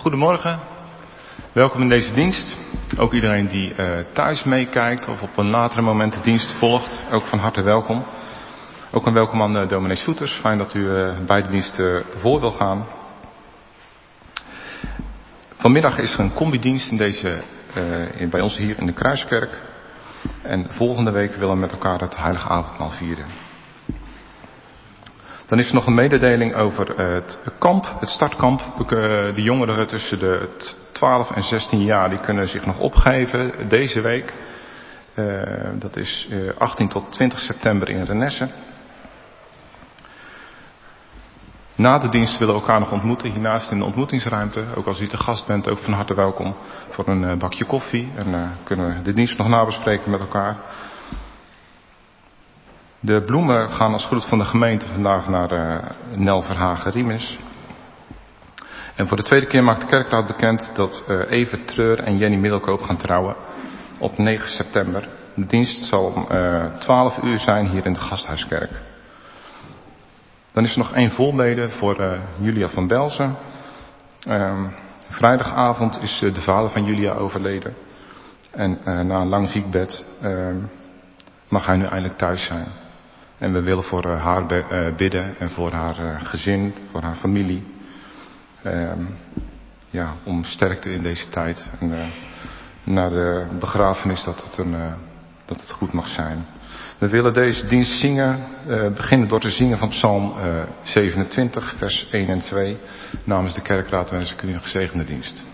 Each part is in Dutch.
Goedemorgen, welkom in deze dienst. Ook iedereen die thuis meekijkt of op een latere moment de dienst volgt, ook van harte welkom. Ook een welkom aan dominee Soeters, fijn dat u bij de dienst voor wil gaan. Vanmiddag is er een combidienst bij ons hier in de Kruiskerk. En volgende week willen we met elkaar het Heilige Avondmaal vieren. Dan is er nog een mededeling over het kamp, het startkamp. De jongeren tussen de 12 en 16 jaar die kunnen zich nog opgeven deze week. Dat is 18 tot 20 september in Renesse. Na de dienst willen we elkaar nog ontmoeten, hiernaast in de ontmoetingsruimte. Ook als u te gast bent, ook van harte welkom voor een bakje koffie. En kunnen we de dienst nog nabespreken met elkaar. De bloemen gaan als groet van de gemeente vandaag naar Nel Verhagen-Riemes. En voor de tweede keer maakt de kerkraad bekend dat Evert Treur en Jenny Middelkoop gaan trouwen op 9 september. De dienst zal om 12 uur zijn hier in de Gasthuiskerk. Dan is er nog één voorbede voor Julia van Belzen. Vrijdagavond is de vader van Julia overleden. En na een lang ziekbed mag hij nu eindelijk thuis zijn. En we willen voor haar bidden en voor haar gezin, voor haar familie. Om sterkte in deze tijd. En na de begrafenis dat het goed mag zijn. We willen deze dienst zingen, beginnen door te zingen van Psalm 27, vers 1 en 2. Namens de kerkraad wens ik u een gezegende dienst.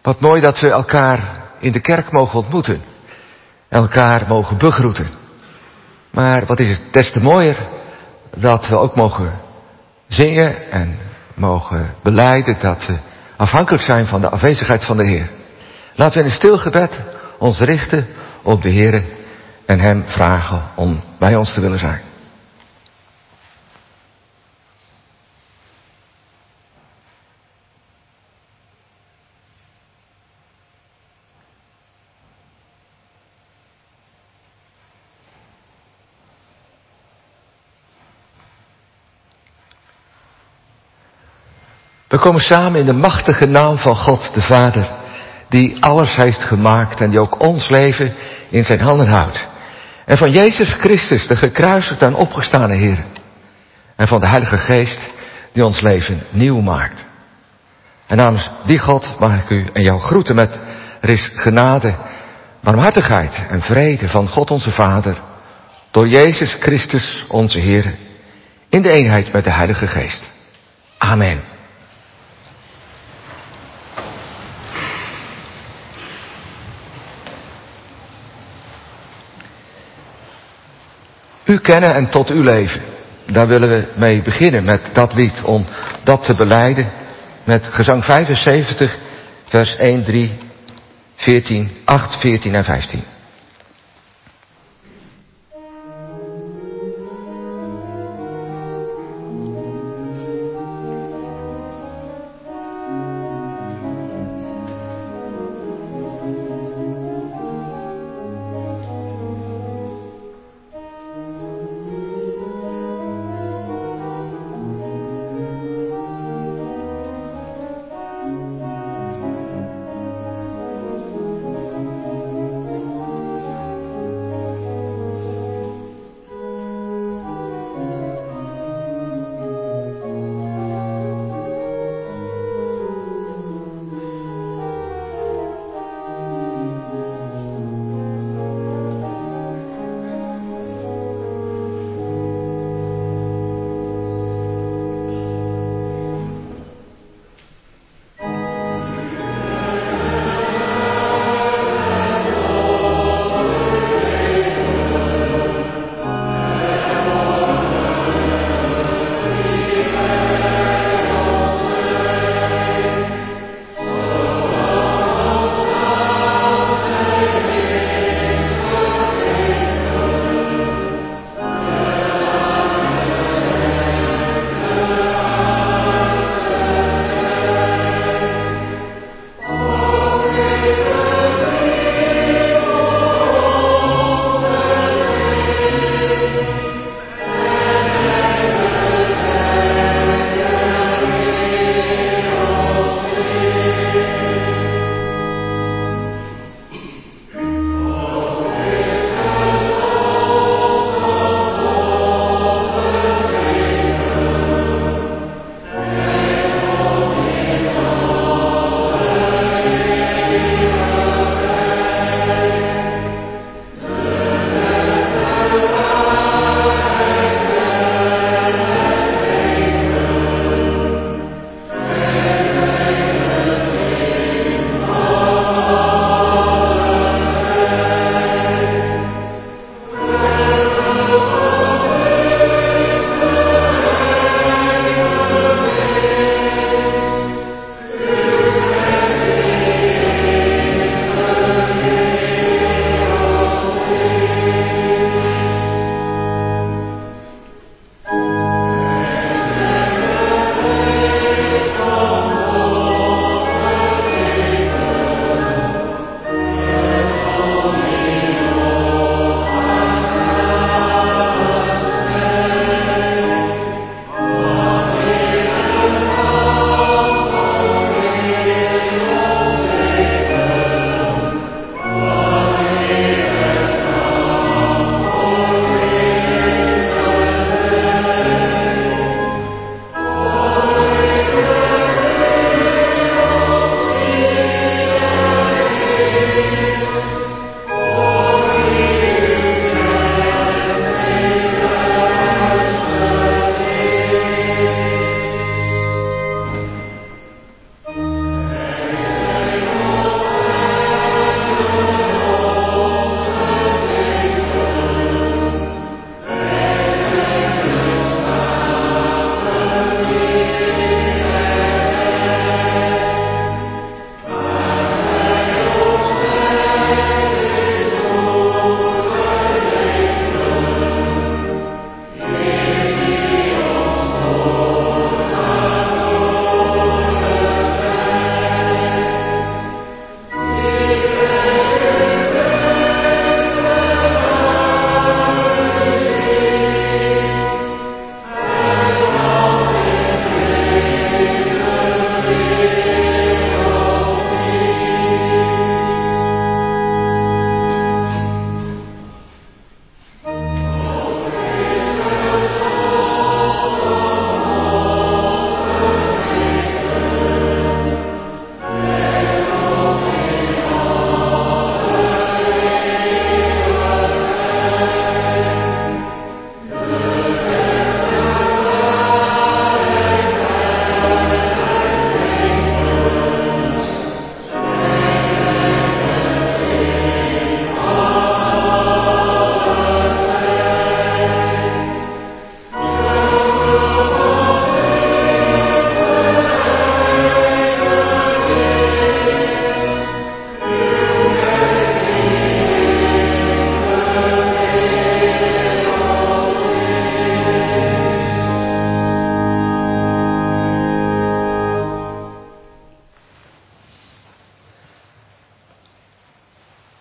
Wat mooi dat we elkaar in de kerk mogen ontmoeten. Elkaar mogen begroeten. Maar wat is het des te mooier dat we ook mogen zingen en mogen belijden dat we afhankelijk zijn van de afwezigheid van de Heer. Laten we in een stil gebed ons richten op de Heer en Hem vragen om bij ons te willen zijn. We komen samen in de machtige naam van God de Vader, die alles heeft gemaakt en die ook ons leven in zijn handen houdt. En van Jezus Christus, de gekruisigde en opgestane Heer. En van de Heilige Geest, die ons leven nieuw maakt. En namens die God mag ik u en jou groeten met er is genade, barmhartigheid en vrede van God onze Vader, door Jezus Christus onze Heer, in de eenheid met de Heilige Geest. Amen. U kennen en tot u leven. Daar willen we mee beginnen met dat lied, om dat te belijden. Met gezang 75, vers 1, 3, 14, 8, 14 en 15.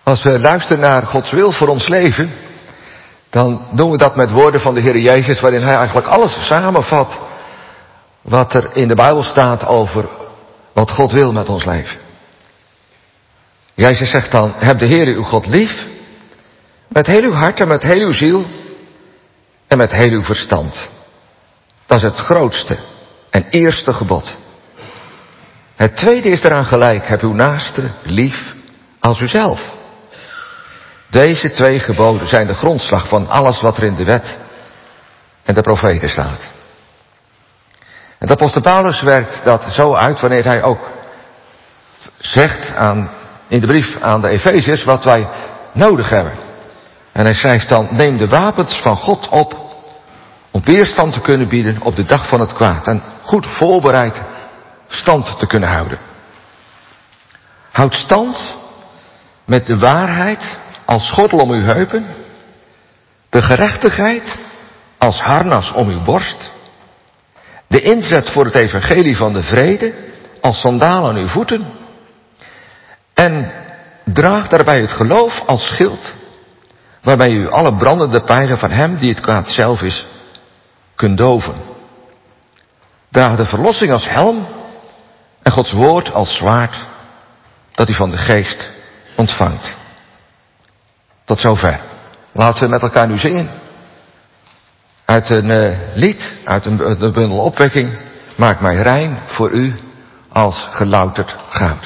Als we luisteren naar Gods wil voor ons leven, dan doen we dat met woorden van de Heer Jezus, waarin Hij eigenlijk alles samenvat wat er in de Bijbel staat over wat God wil met ons leven. Jezus zegt dan, heb de Heer uw God lief, met heel uw hart en met heel uw ziel en met heel uw verstand. Dat is het grootste en eerste gebod. Het tweede is eraan gelijk, heb uw naaste lief als uzelf. Deze 2 geboden zijn de grondslag van alles wat er in de wet en de profeten staat. En de apostel Paulus werkt dat zo uit wanneer hij ook zegt in de brief aan de Efeziërs wat wij nodig hebben. En hij schrijft dan, neem de wapens van God op om weerstand te kunnen bieden op de dag van het kwaad. En goed voorbereid stand te kunnen houden. Houd stand met de waarheid als gordel om uw heupen, de gerechtigheid als harnas om uw borst, de inzet voor het evangelie van de vrede als sandaal aan uw voeten en draag daarbij het geloof als schild, waarbij u alle brandende pijlen van hem die het kwaad zelf is, kunt doven. Draag de verlossing als helm en Gods woord als zwaard dat u van de geest ontvangt. Tot zover. Laten we met elkaar nu zingen. Uit een lied, uit een bundel opwekking. Maak mij rein voor u als gelouterd goud.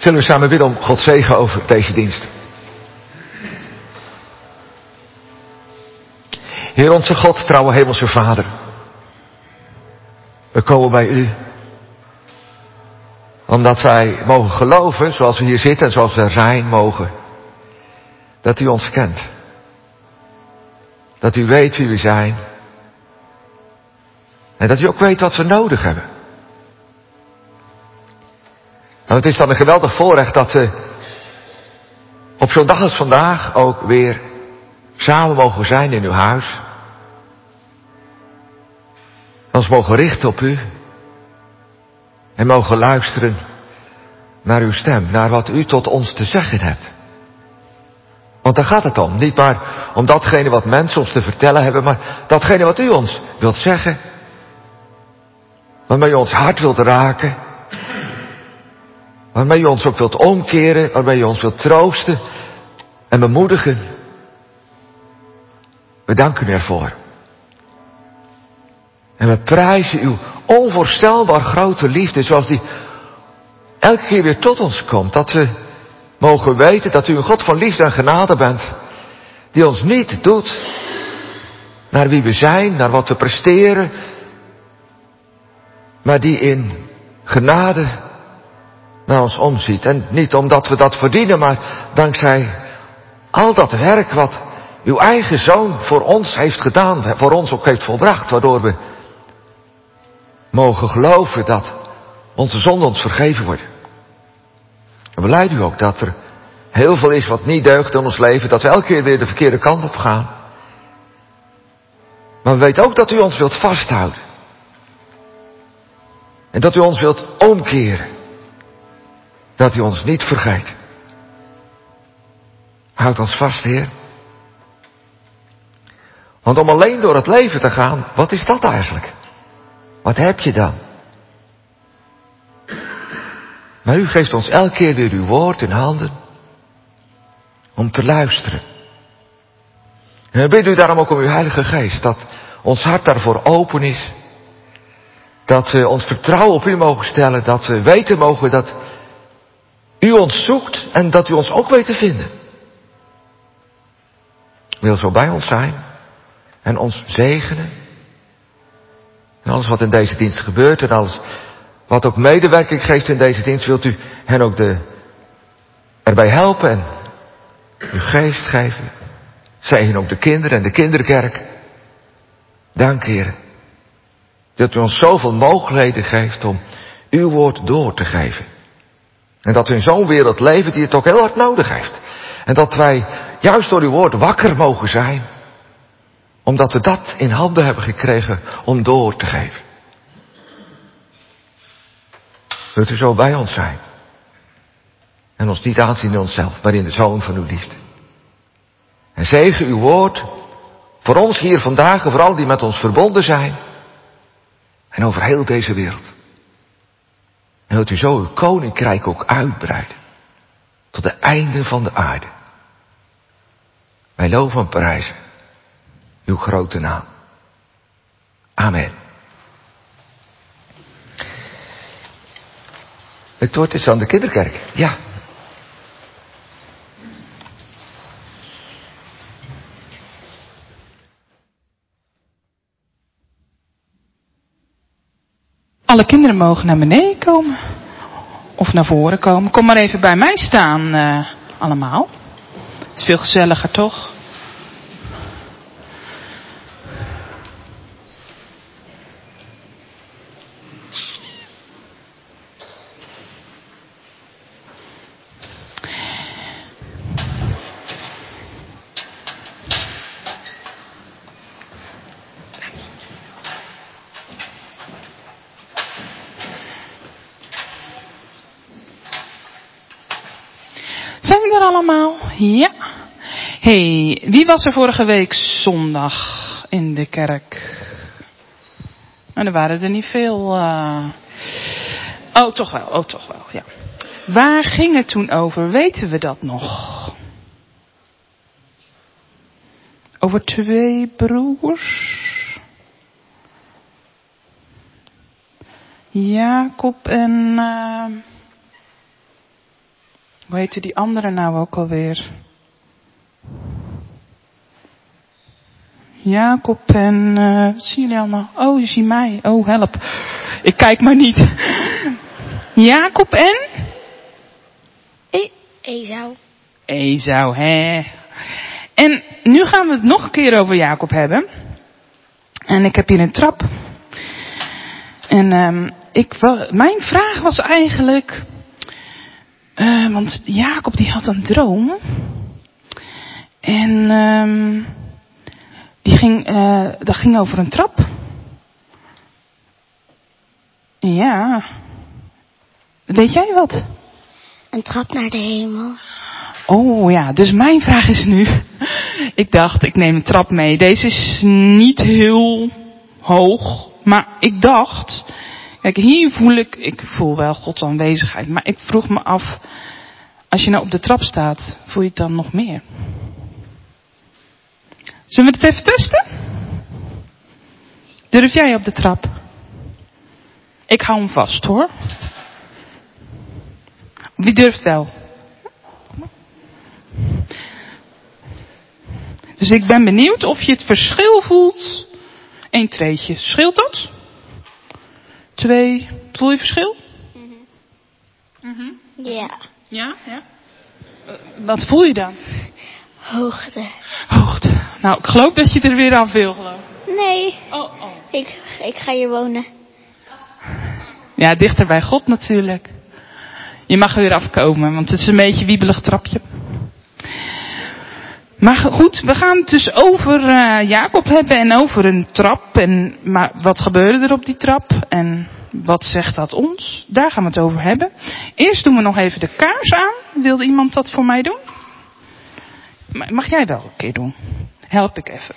Zullen we samen bidden om Gods zegen over deze dienst. Heer onze God, trouwe hemelse Vader. We komen bij u. Omdat wij mogen geloven, zoals we hier zitten en zoals we er zijn mogen. Dat u ons kent. Dat u weet wie we zijn. En dat u ook weet wat we nodig hebben. En het is dan een geweldig voorrecht dat we op zo'n dag als vandaag ook weer samen mogen zijn in uw huis. Ons mogen richten op u. En mogen luisteren naar uw stem, naar wat u tot ons te zeggen hebt. Want daar gaat het om. Niet maar om datgene wat mensen ons te vertellen hebben, maar datgene wat u ons wilt zeggen. Waarmee u ons hart wilt raken. Waarmee u ons ook wilt omkeren, waarmee u ons wilt troosten en bemoedigen. We danken u ervoor. En we prijzen uw onvoorstelbaar grote liefde, zoals die elke keer weer tot ons komt. Dat we mogen weten dat u een God van liefde en genade bent. Die ons niet doet naar wie we zijn, naar wat we presteren. Maar die in genade naar ons omziet. En niet omdat we dat verdienen, maar dankzij al dat werk wat uw eigen Zoon voor ons heeft gedaan. Voor ons ook heeft volbracht. Waardoor we mogen geloven dat onze zonden ons vergeven worden. En we lijden u ook dat er heel veel is wat niet deugt in ons leven. Dat we elke keer weer de verkeerde kant op gaan. Maar we weten ook dat u ons wilt vasthouden. En dat u ons wilt omkeren. Dat u ons niet vergeet. Houd ons vast, Heer. Want om alleen door het leven te gaan, wat is dat eigenlijk? Wat heb je dan? Maar u geeft ons elke keer weer uw woord in handen. Om te luisteren. En we bidden u daarom ook om uw Heilige Geest. Dat ons hart daarvoor open is. Dat we ons vertrouwen op u mogen stellen. Dat we weten mogen dat u ons zoekt. En dat u ons ook weet te vinden. Wil zo bij ons zijn. En ons zegenen. En alles wat in deze dienst gebeurt. En alles wat ook medewerking geeft in deze dienst. Wilt u hen ook erbij helpen. En uw geest geven. Zegen ook de kinderen en de kinderkerk. Dank, Heer. Dat u ons zoveel mogelijkheden geeft om uw woord door te geven. En dat we in zo'n wereld leven die het ook heel hard nodig heeft. En dat wij juist door uw woord wakker mogen zijn. Omdat we dat in handen hebben gekregen om door te geven. Wilt u zo bij ons zijn. En ons niet aanzien in onszelf, maar in de Zoon van uw liefde. En zegen uw woord voor ons hier vandaag en voor al die met ons verbonden zijn. En over heel deze wereld. En wilt u zo uw koninkrijk ook uitbreiden. Tot de einden van de aarde. Wij loven en prijzen uw grote naam. Amen. Het woord is aan de kinderkerk. Ja. Alle kinderen mogen naar beneden komen. Of naar voren komen. Kom maar even bij mij staan allemaal. Het is veel gezelliger, toch? Zijn we er allemaal? Ja. Hey, wie was er vorige week zondag in de kerk? Nou, er waren er niet veel. Oh, toch wel, ja. Waar ging het toen over? Weten we dat nog? Over 2 broers. Jacob en... Hoe heette die andere nou ook alweer? Jacob en... wat zien jullie allemaal? Oh, je ziet mij. Oh, help. Ik kijk maar niet. Jacob en... Esau. Esau, hè. En nu gaan we het nog een keer over Jacob hebben. En ik heb hier een trap. En mijn vraag was eigenlijk... want Jacob die had een droom. En dat ging over een trap. Ja. Weet jij wat? Een trap naar de hemel. Oh ja, dus mijn vraag is nu. Ik dacht, ik neem een trap mee. Deze is niet heel hoog. Maar ik dacht... Kijk, hier voel wel Gods aanwezigheid. Maar ik vroeg me af... Als je nou op de trap staat, voel je het dan nog meer? Zullen we het even testen? Durf jij op de trap? Ik hou hem vast, hoor. Wie durft wel? Dus ik ben benieuwd of je het verschil voelt. 1 treetje. Scheelt dat? 2. Voel je verschil? Ja. Ja? Wat voel je dan? Hoogte. Hoogte. Nou, ik geloof dat je er weer af wil, geloof ik. Nee. Oh. Ik ga hier wonen. Ja, dichter bij God natuurlijk. Je mag er weer afkomen, want het is een beetje een wiebelig trapje. Maar goed, we gaan het dus over Jacob hebben en over een trap. Maar wat gebeurde er op die trap? En wat zegt dat ons? Daar gaan we het over hebben. Eerst doen we nog even de kaars aan. Wilde iemand dat voor mij doen? Mag jij wel een keer doen? Help ik even.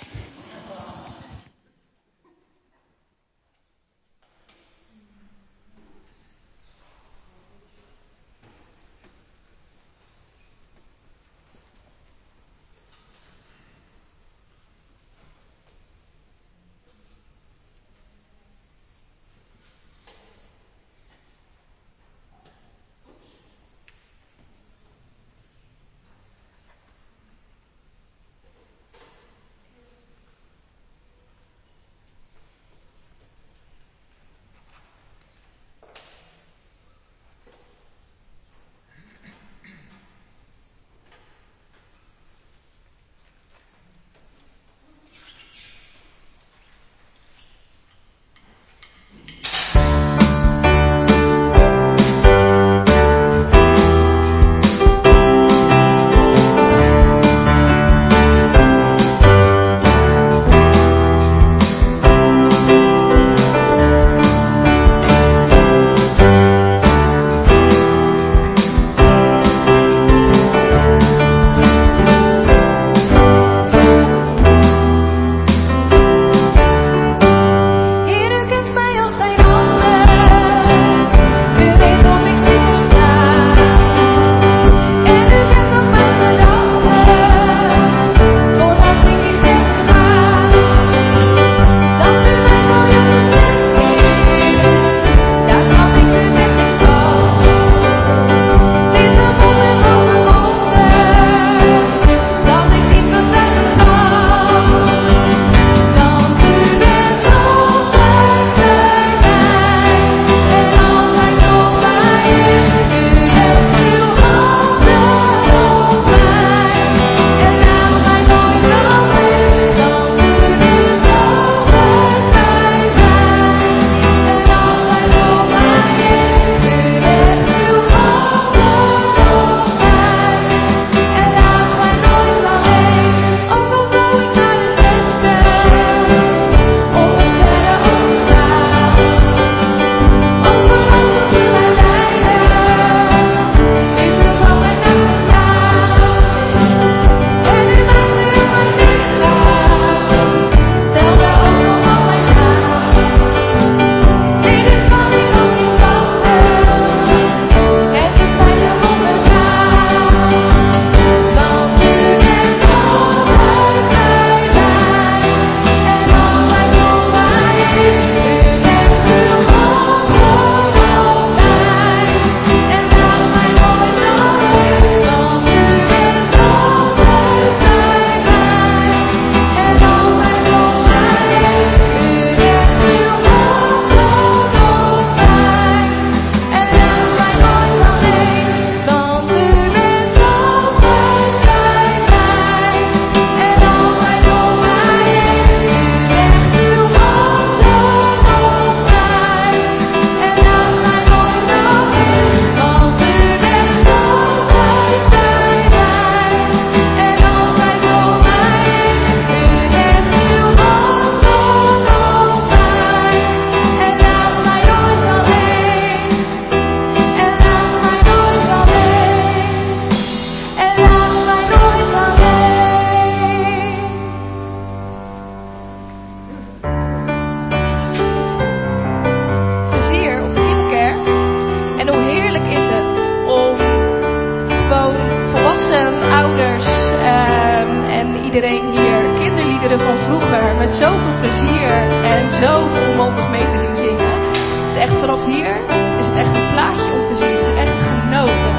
iedereen hier kinderliederen van vroeger met zoveel plezier en zo volmondig mee te zien zingen. Het is echt vanaf hier is het echt een plaatje om te zien. Het is echt genoten.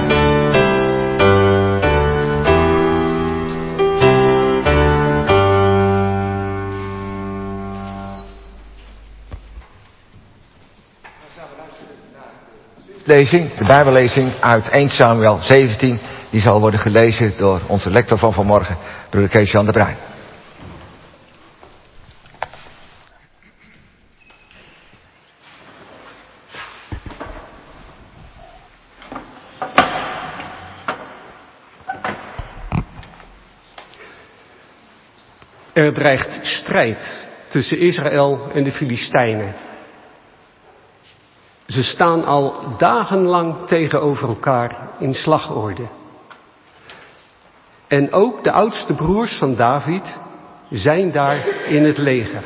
Lezing, de Bijbellezing uit 1 Samuel 17. Die zal worden gelezen door onze lector van vanmorgen, broeder Kees-Jan de Bruin. Er dreigt strijd tussen Israël en de Filistijnen. Ze staan al dagenlang tegenover elkaar in slagorde. En ook de oudste broers van David zijn daar in het leger.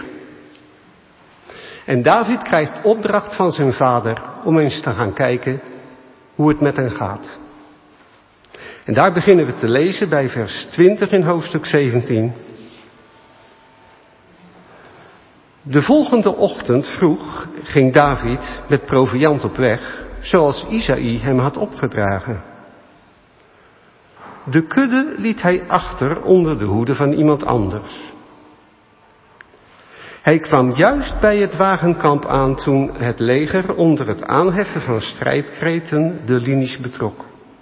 En David krijgt opdracht van zijn vader om eens te gaan kijken hoe het met hen gaat. En daar beginnen we te lezen bij vers 20 in hoofdstuk 17. De volgende ochtend vroeg ging David met proviand op weg, zoals Isaï hem had opgedragen. De kudde liet hij achter onder de hoede van iemand anders. Hij kwam juist bij het wagenkamp aan toen het leger onder het aanheffen van strijdkreten de linies betrok.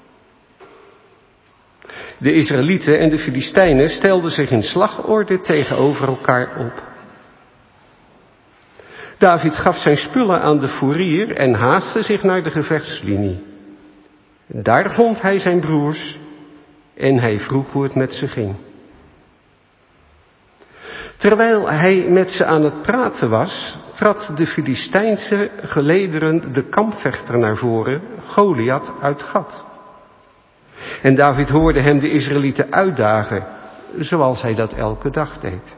De Israëlieten en de Filistijnen stelden zich in slagorde tegenover elkaar op. David gaf zijn spullen aan de foerier en haastte zich naar de gevechtslinie. Daar vond hij zijn broers en hij vroeg hoe het met ze ging. Terwijl hij met ze aan het praten was, trad de Filistijnse gelederen de kampvechter naar voren, Goliath uit Gat. En David hoorde hem de Israëlieten uitdagen, zoals hij dat elke dag deed.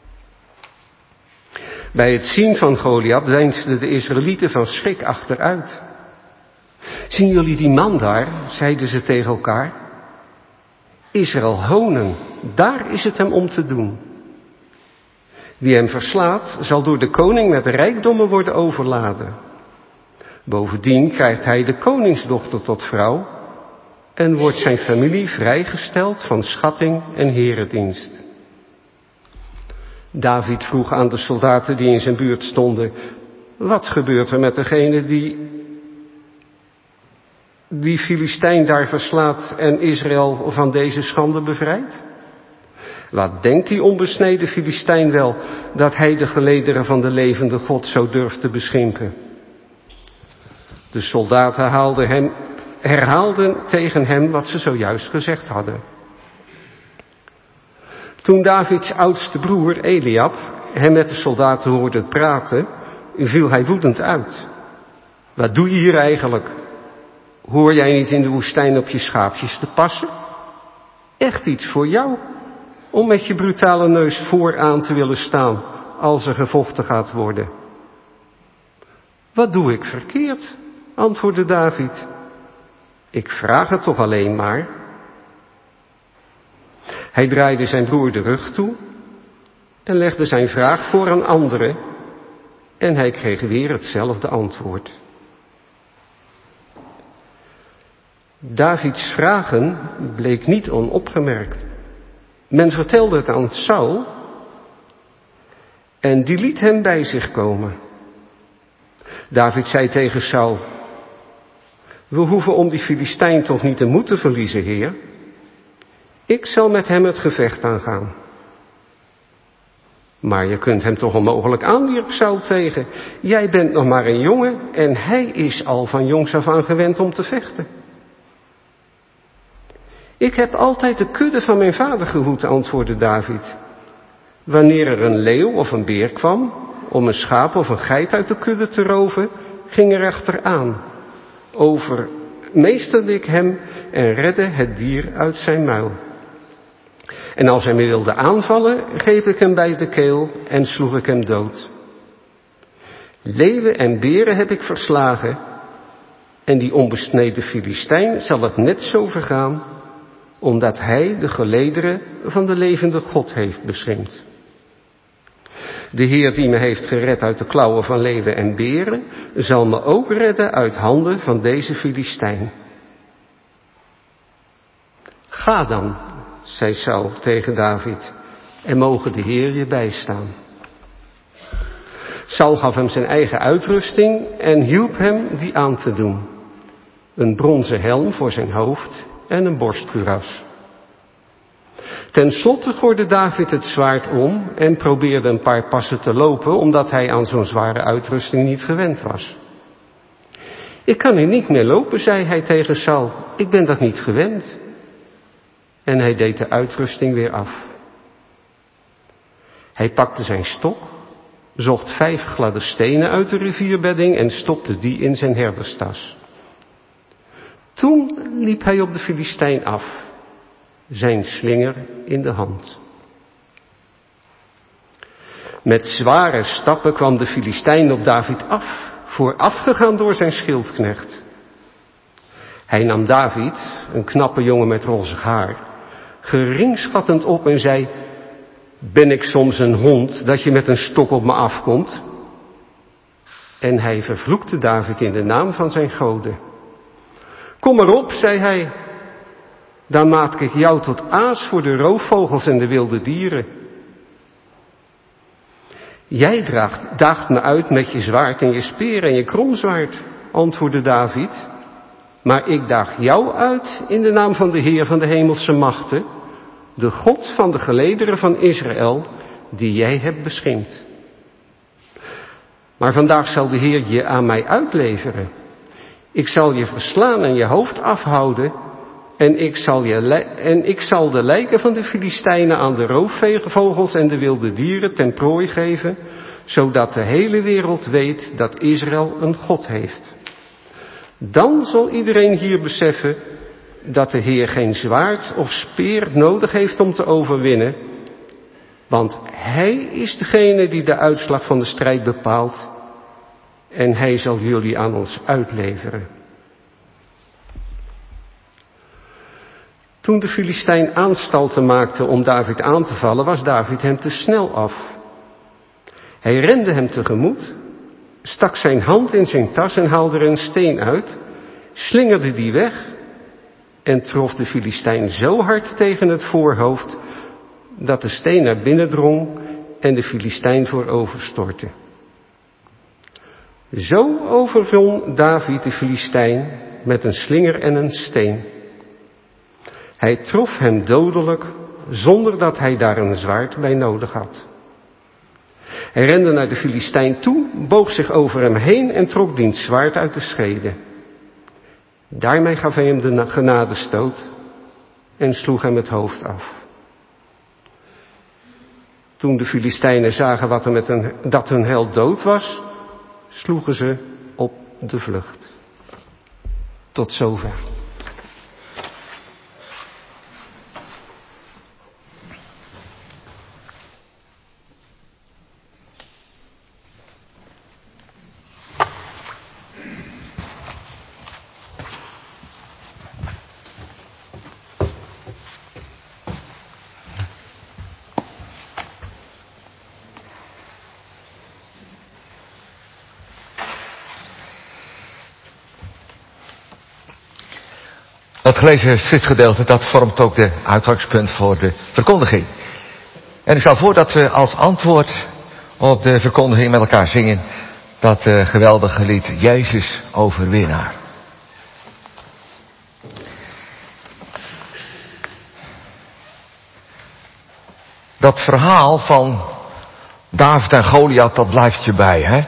Bij het zien van Goliath deinsden de Israëlieten van schrik achteruit. Zien jullie die man daar, zeiden ze tegen elkaar. Israël honen, daar is het hem om te doen. Wie hem verslaat, zal door de koning met rijkdommen worden overladen. Bovendien krijgt hij de koningsdochter tot vrouw en wordt zijn familie vrijgesteld van schatting en herendienst. David vroeg aan de soldaten die in zijn buurt stonden, wat gebeurt er met degene die Filistijn daar verslaat en Israël van deze schande bevrijdt? Wat denkt die onbesneden Filistijn wel dat hij de gelederen van de levende God zo durft te beschimpen? De soldaten herhaalden tegen hem wat ze zojuist gezegd hadden. Toen Davids oudste broer Eliab hem met de soldaten hoorde praten, viel hij woedend uit. Wat doe je hier eigenlijk? Hoor jij niet in de woestijn op je schaapjes te passen? Echt iets voor jou, om met je brutale neus vooraan te willen staan als er gevochten gaat worden. Wat doe ik verkeerd? Antwoordde David. Ik vraag het toch alleen maar. Hij draaide zijn broer de rug toe en legde zijn vraag voor aan anderen en hij kreeg weer hetzelfde antwoord. Davids vragen bleek niet onopgemerkt. Men vertelde het aan Saul en die liet hem bij zich komen. David zei tegen Saul, we hoeven om die Filistijn toch niet de moed te verliezen, Heer? Ik zal met hem het gevecht aangaan. Maar je kunt hem toch onmogelijk aan, wierp Saul tegen. Jij bent nog maar een jongen en hij is al van jongs af aan gewend om te vechten. Ik heb altijd de kudde van mijn vader gehoed, antwoordde David. Wanneer er een leeuw of een beer kwam om een schaap of een geit uit de kudde te roven, ging er achteraan. Overmeesterde ik hem en redde het dier uit zijn muil. En als hij me wilde aanvallen, greep ik hem bij de keel en sloeg ik hem dood. Leeuwen en beren heb ik verslagen en die onbesneden Filistijn zal het net zo vergaan omdat hij de gelederen van de levende God heeft beschermd. De Heer die me heeft gered uit de klauwen van leeuwen en beren, zal me ook redden uit handen van deze Filistijn. Ga dan, zei Saul tegen David, en mogen de Heer je bijstaan. Saul gaf hem zijn eigen uitrusting en hielp hem die aan te doen. Een bronzen helm voor zijn hoofd en een borstkuras. Ten slotte gooide David het zwaard om en probeerde een paar passen te lopen, omdat hij aan zo'n zware uitrusting niet gewend was. Ik kan hier niet meer lopen, zei hij tegen Saul. Ik ben dat niet gewend. En hij deed de uitrusting weer af. Hij pakte zijn stok, zocht 5 gladde stenen uit de rivierbedding en stopte die in zijn herderstas. Toen liep hij op de Filistijn af, zijn slinger in de hand. Met zware stappen kwam de Filistijn op David af, voorafgegaan door zijn schildknecht. Hij nam David, een knappe jongen met rozig haar, geringschattend op en zei: ben ik soms een hond dat je met een stok op me afkomt? En hij vervloekte David in de naam van zijn goden. Kom maar op, zei hij, dan maak ik jou tot aas voor de roofvogels en de wilde dieren. Jij daagt me uit met je zwaard en je speer en je kromzwaard, antwoordde David. Maar ik daag jou uit in de naam van de Heer van de hemelse machten, de God van de gelederen van Israël, die jij hebt beschermd. Maar vandaag zal de Heer je aan mij uitleveren. Ik zal je verslaan en je hoofd afhouden. En ik zal de lijken van de Filistijnen aan de roofvogels en de wilde dieren ten prooi geven, zodat de hele wereld weet dat Israël een God heeft. Dan zal iedereen hier beseffen dat de Heer geen zwaard of speer nodig heeft om te overwinnen, want Hij is degene die de uitslag van de strijd bepaalt en Hij zal jullie aan ons uitleveren. Toen de Filistijn aanstalten maakte om David aan te vallen, was David hem te snel af. Hij rende hem tegemoet, stak zijn hand in zijn tas en haalde er een steen uit, slingerde die weg en trof de Filistijn zo hard tegen het voorhoofd dat de steen naar binnen drong en de Filistijn vooroverstortte. Zo overwon David de Filistijn met een slinger en een steen. Hij trof hem dodelijk zonder dat hij daar een zwaard bij nodig had. Hij rende naar de Filistijn toe, boog zich over hem heen en trok diens zwaard uit de schede. Daarmee gaf hij hem de genadestoot en sloeg hem het hoofd af. Toen de Filistijnen zagen dat hun held dood was, sloegen ze op de vlucht. Tot zover. Het gelezen schriftgedeelte, dat vormt ook de uitgangspunt voor de verkondiging. En ik stel voor dat we als antwoord op de verkondiging met elkaar zingen dat geweldige lied Jezus overwinnaar. Dat verhaal van David en Goliath, dat blijft je bij, hè?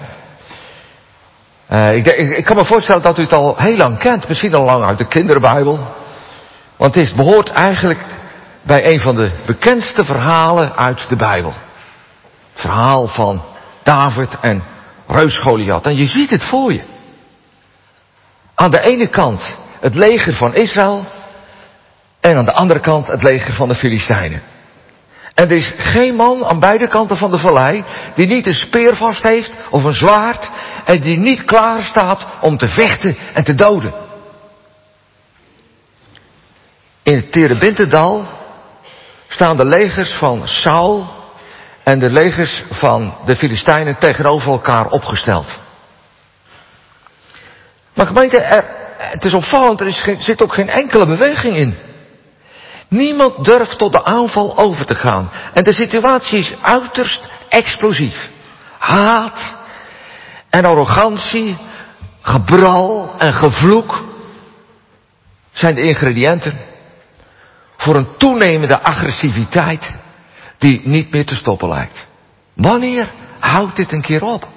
Ik kan me voorstellen dat u het al heel lang kent. Misschien al lang uit de kinderbijbel. Want het behoort eigenlijk bij een van de bekendste verhalen uit de Bijbel. Het verhaal van David en reus Goliath. En je ziet het voor je. Aan de ene kant het leger van Israël. En aan de andere kant het leger van de Filistijnen. En er is geen man aan beide kanten van de vallei die niet een speer vast heeft of een zwaard en die niet klaar staat om te vechten en te doden. In het Terebintendal staan de legers van Saul en de legers van de Filistijnen tegenover elkaar opgesteld. Maar gemeente, het is opvallend, zit ook geen enkele beweging in. Niemand durft tot de aanval over te gaan. En de situatie is uiterst explosief. Haat en arrogantie, gebral en gevloek zijn de ingrediënten voor een toenemende agressiviteit die niet meer te stoppen lijkt. Wanneer houdt dit een keer op?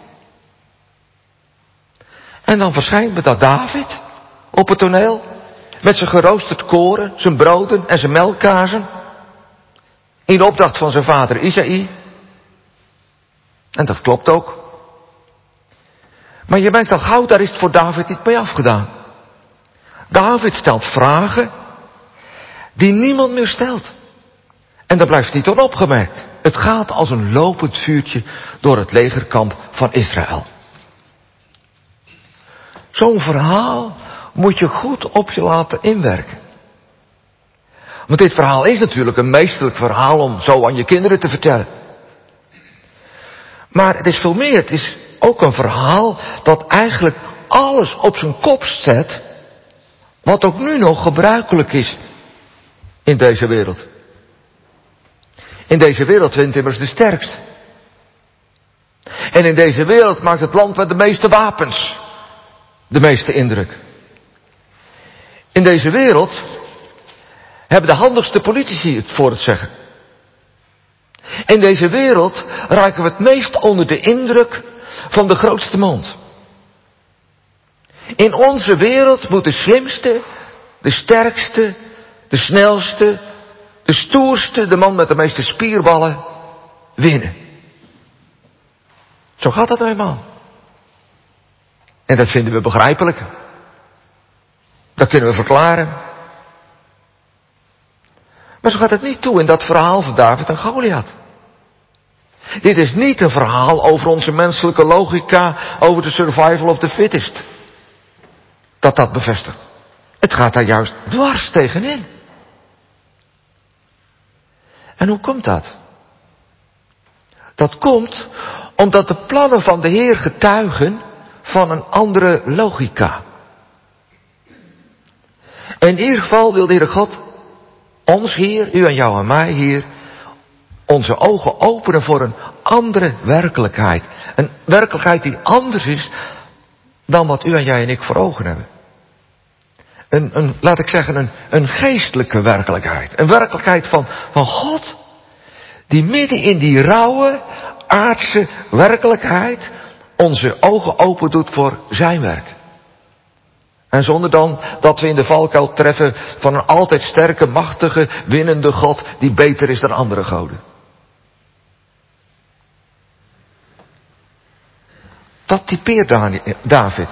En dan verschijnt met dat David op het toneel met zijn geroosterd koren, zijn broden en zijn melkkazen in opdracht van zijn vader Isaïe. En dat klopt ook. Maar je merkt al gauw, daar is het voor David niet mee afgedaan. David stelt vragen die niemand meer stelt. En dat blijft niet onopgemerkt. Het gaat als een lopend vuurtje door het legerkamp van Israël. Zo'n verhaal moet je goed op je laten inwerken. Want dit verhaal is natuurlijk een meesterlijk verhaal om zo aan je kinderen te vertellen. Maar het is veel meer. Het is ook een verhaal dat eigenlijk alles op zijn kop zet wat ook nu nog gebruikelijk is in deze wereld. In deze wereld wint immers de sterkste. En in deze wereld maakt het land met de meeste wapens de meeste indruk. In deze wereld hebben de handigste politici het voor het zeggen. In deze wereld raken we het meest onder de indruk van de grootste mond. In onze wereld moet de slimste, de sterkste, de snelste, de stoerste, de man met de meeste spierballen winnen. Zo gaat dat nou eenmaal. En dat vinden we begrijpelijk. Dat kunnen we verklaren. Maar zo gaat het niet toe in dat verhaal van David en Goliath. Dit is niet een verhaal over onze menselijke logica, over de survival of the fittest. Dat bevestigt. Het gaat daar juist dwars tegenin. En hoe komt dat? Dat komt omdat de plannen van de Heer getuigen van een andere logica. In ieder geval wil de Heere God ons hier, u en jou en mij hier, onze ogen openen voor een andere werkelijkheid. Een werkelijkheid die anders is dan wat u en jij en ik voor ogen hebben. Laat ik zeggen, een geestelijke werkelijkheid. Een werkelijkheid van God, die midden in die rauwe, aardse werkelijkheid onze ogen open doet voor zijn werk. En zonder dan dat we in de valkuil treffen van een altijd sterke, machtige, winnende God die beter is dan andere goden. Dat typeert David.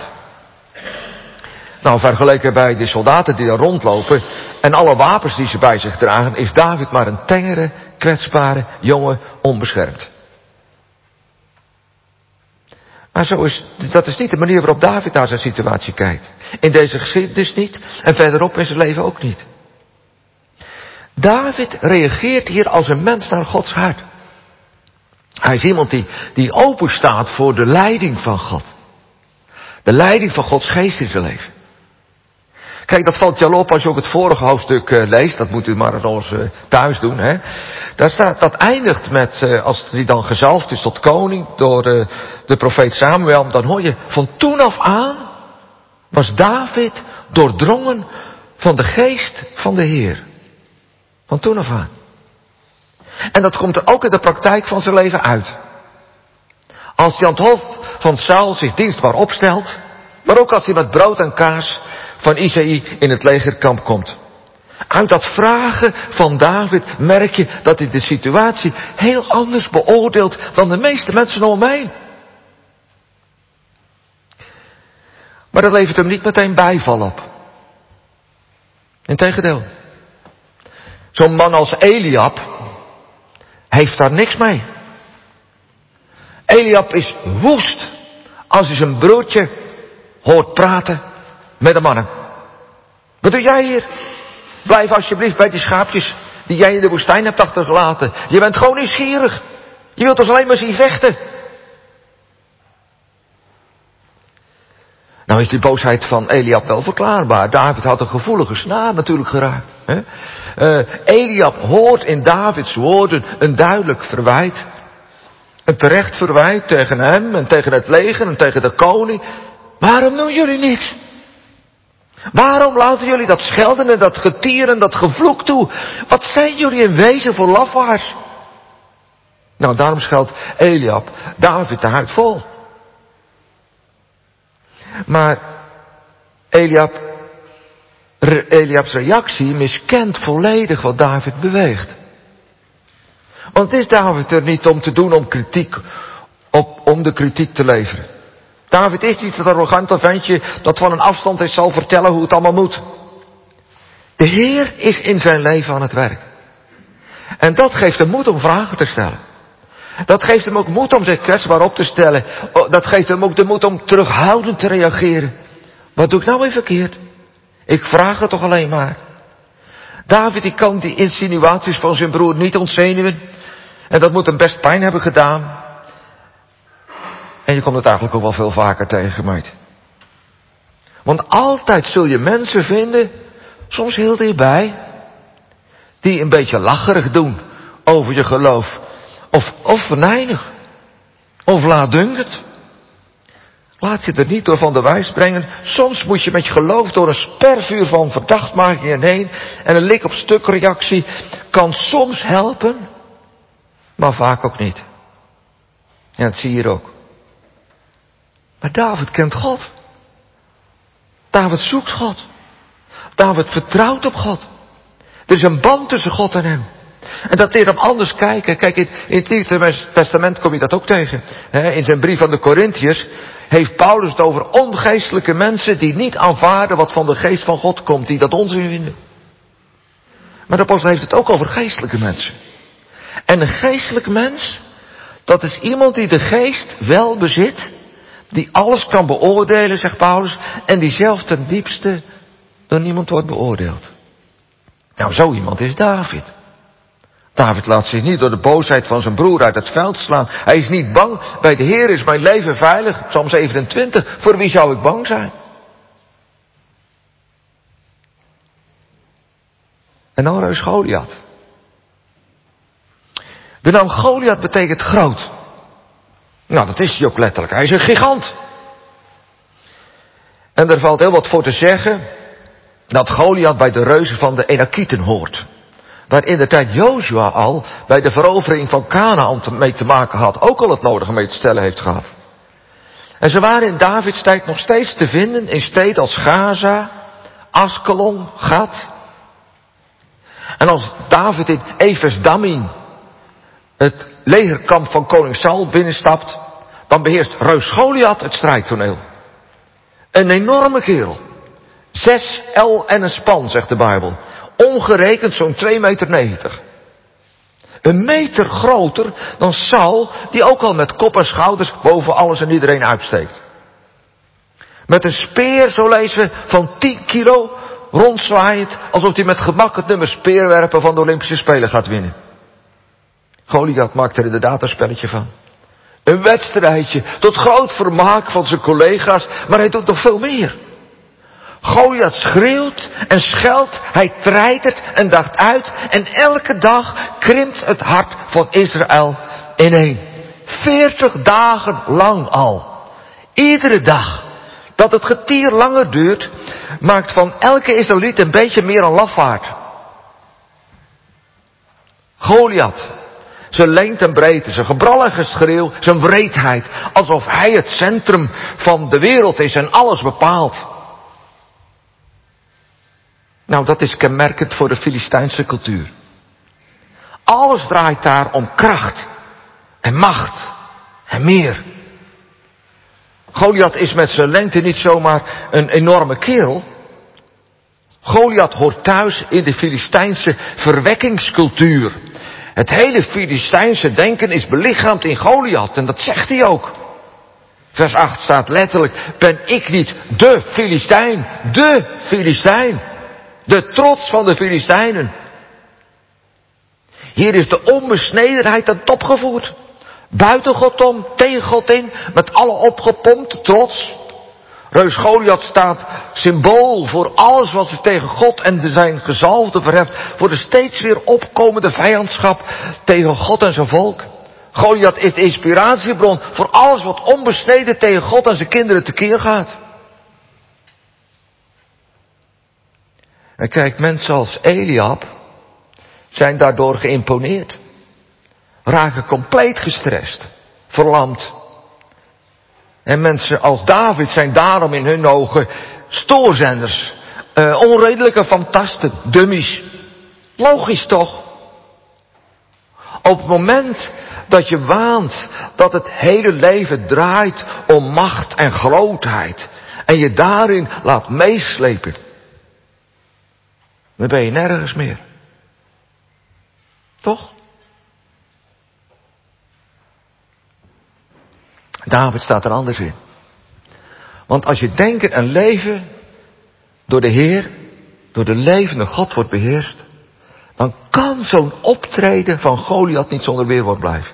Nou, vergeleken bij de soldaten die daar rondlopen en alle wapens die ze bij zich dragen, is David maar een tengere, kwetsbare jongen, onbeschermd. Maar dat is niet de manier waarop David naar zijn situatie kijkt. In deze geschiedenis niet en verderop in zijn leven ook niet. David reageert hier als een mens naar Gods hart. Hij is iemand die open staat voor de leiding van God. De leiding van Gods geest in zijn leven. Kijk, dat valt je al op als je ook het vorige hoofdstuk leest. Dat moet u maar eens thuis doen. Hè. Daar staat, dat eindigt met, als hij dan gezalfd is tot koning door de profeet Samuel. Dan hoor je van toen af aan was David doordrongen van de geest van de Heer. Van toen af aan. En dat komt er ook in de praktijk van zijn leven uit. Als hij aan het hof van Saul zich dienstbaar opstelt, maar ook als hij met brood en kaas van Isaïe in het legerkamp komt. Uit dat vragen van David merk je dat hij de situatie heel anders beoordeelt dan de meeste mensen om hem heen. Maar dat levert hem niet meteen bijval op. Integendeel. Zo'n man als Eliab heeft daar niks mee. Eliab is woest als hij zijn broertje hoort praten met de mannen. Wat doe jij hier? Blijf alsjeblieft bij die schaapjes die jij in de woestijn hebt achtergelaten. Je bent gewoon nieuwsgierig. Je wilt ons alleen maar zien vechten. Nou is die boosheid van Eliab wel verklaarbaar. David had een gevoelige snaar natuurlijk geraakt. Eliab hoort in Davids woorden een duidelijk verwijt. Een terecht verwijt tegen hem en tegen het leger en tegen de koning. Waarom doen jullie niets? Waarom laten jullie dat schelden en dat getier en dat gevloek toe? Wat zijn jullie in wezen voor lafaards? Nou, daarom scheldt Eliab David de huid vol. Maar Eliabs reactie miskent volledig wat David beweegt. Want is David er niet om te doen om de kritiek te leveren? David is niet het arrogante ventje dat van een afstand eens zal vertellen hoe het allemaal moet. De Heer is in zijn leven aan het werk. En dat geeft hem moed om vragen te stellen. Dat geeft hem ook moed om zich kwetsbaar op te stellen. Dat geeft hem ook de moed om terughoudend te reageren. Wat doe ik nou weer verkeerd? Ik vraag het toch alleen maar. David die kan die insinuaties van zijn broer niet ontzenuwen. En dat moet hem best pijn hebben gedaan. En je komt het eigenlijk ook wel veel vaker tegen, meid. Want altijd zul je mensen vinden, soms heel dichtbij, die een beetje lacherig doen over je geloof. Of venijnig. Of laatdunkend. Laat je er niet door van de wijs brengen. Soms moet je met je geloof door een spervuur van verdachtmakingen heen. En een lik op stuk reactie kan soms helpen. Maar vaak ook niet. En dat zie je hier ook. Maar David kent God. David zoekt God. David vertrouwt op God. Er is een band tussen God en hem. En dat leert hem anders kijken. Kijk, in het Nieuwe Testament kom je dat ook tegen. In zijn brief aan de Korintiërs heeft Paulus het over ongeestelijke mensen die niet aanvaarden wat van de geest van God komt, die dat onzin vinden. Maar de apostel heeft het ook over geestelijke mensen. En een geestelijk mens, dat is iemand die de geest wel bezit, die alles kan beoordelen, zegt Paulus, en die zelf ten diepste door niemand wordt beoordeeld. Nou, zo iemand is David. David laat zich niet door de boosheid van zijn broer uit het veld slaan. Hij is niet bang. Bij de Heer is mijn leven veilig. Psalm 27. Voor wie zou ik bang zijn? En dan reus Goliath. De naam Goliath betekent groot. Nou, dat is hij ook letterlijk. Hij is een gigant. En er valt heel wat voor te zeggen dat Goliath bij de reuzen van de Enakieten hoort. Waar in de tijd Jozua al bij de verovering van Kanaan mee te maken had. Ook al het nodige mee te stellen heeft gehad. En ze waren in Davids tijd nog steeds te vinden in steden als Gaza, Askelon, Gat. En als David in Efes Dammim het legerkamp van koning Saul binnenstapt, dan beheerst reus Goliath het strijdtoneel. Een enorme kerel. 6 el en een span, zegt de Bijbel. Ongerekend zo'n 2,90 meter. Een meter groter dan Saul, die ook al met kop en schouders boven alles en iedereen uitsteekt. Met een speer, zo lezen we, van 10 kilo, rondzwaaiend, alsof hij met gemak het nummer speerwerpen van de Olympische Spelen gaat winnen. Goliath maakt er inderdaad een spelletje van. Een wedstrijdje, tot groot vermaak van zijn collega's, maar hij doet nog veel meer. Goliath schreeuwt en scheldt, hij treitert en daagt uit en elke dag krimpt het hart van Israël ineen. 40 dagen lang al. Iedere dag dat het getier langer duurt, maakt van elke Israëliet een beetje meer een lafaard. Goliath, zijn lengte en breedte, zijn gebrul en geschreeuw, zijn wreedheid, alsof hij het centrum van de wereld is en alles bepaalt. Nou, dat is kenmerkend voor de Filistijnse cultuur. Alles draait daar om kracht en macht en meer. Goliath is met zijn lengte niet zomaar een enorme kerel. Goliath hoort thuis in de Filistijnse verwekkingscultuur. Het hele Filistijnse denken is belichaamd in Goliath en dat zegt hij ook. Vers 8 staat letterlijk, ben ik niet de Filistijn, de Filistijn? De trots van de Filistijnen. Hier is de onbesnedenheid aan top gevoerd. Buiten God om, tegen God in, met alle opgepompte trots. Reus Goliath staat symbool voor alles wat zich tegen God en zijn gezalfde verheft. Voor de steeds weer opkomende vijandschap tegen God en zijn volk. Goliath is de inspiratiebron voor alles wat onbesneden tegen God en zijn kinderen tekeer gaat. En kijk, mensen als Eliab zijn daardoor geïmponeerd. Raken compleet gestrest, verlamd. En mensen als David zijn daarom in hun ogen stoorzenders, onredelijke fantasten, dummies. Logisch toch? Op het moment dat je waant dat het hele leven draait om macht en grootheid en je daarin laat meeslepen, dan ben je nergens meer. Toch? David staat er anders in. Want als je denken en leven door de Heer, door de levende God wordt beheerst, dan kan zo'n optreden van Goliath niet zonder weerwoord blijven.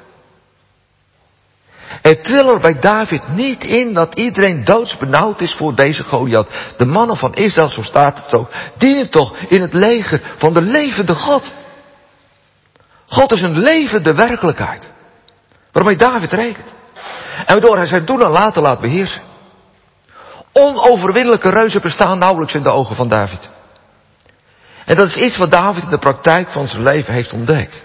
Het wil er bij David niet in dat iedereen doodsbenauwd is voor deze Goliath. De mannen van Israël, zo staat het ook, dienen toch in het leger van de levende God. God is een levende werkelijkheid, waarmee David rekent. En waardoor hij zijn doen en laten laat beheersen. Onoverwinnelijke reuzen bestaan nauwelijks in de ogen van David. En dat is iets wat David in de praktijk van zijn leven heeft ontdekt.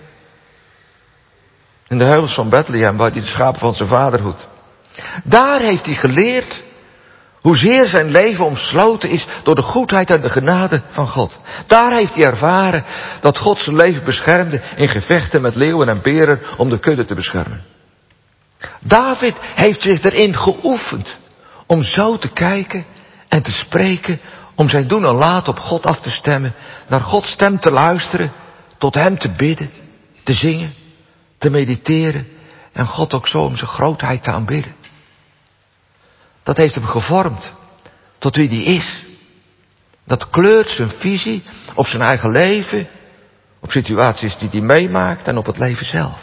In de heuvels van Bethlehem, waar hij de schapen van zijn vader hoedt. Daar heeft hij geleerd hoezeer zijn leven omsloten is door de goedheid en de genade van God. Daar heeft hij ervaren dat God zijn leven beschermde in gevechten met leeuwen en beren om de kudde te beschermen. David heeft zich erin geoefend om zo te kijken en te spreken, om zijn doen en laten op God af te stemmen, naar Gods stem te luisteren, tot hem te bidden, te zingen, te mediteren en God ook zo om zijn grootheid te aanbidden. Dat heeft hem gevormd tot wie hij is. Dat kleurt zijn visie op zijn eigen leven, op situaties die hij meemaakt en op het leven zelf.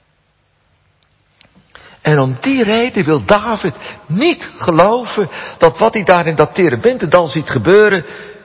En om die reden wil David niet geloven dat wat hij daar in dat Terebintendal ziet gebeuren,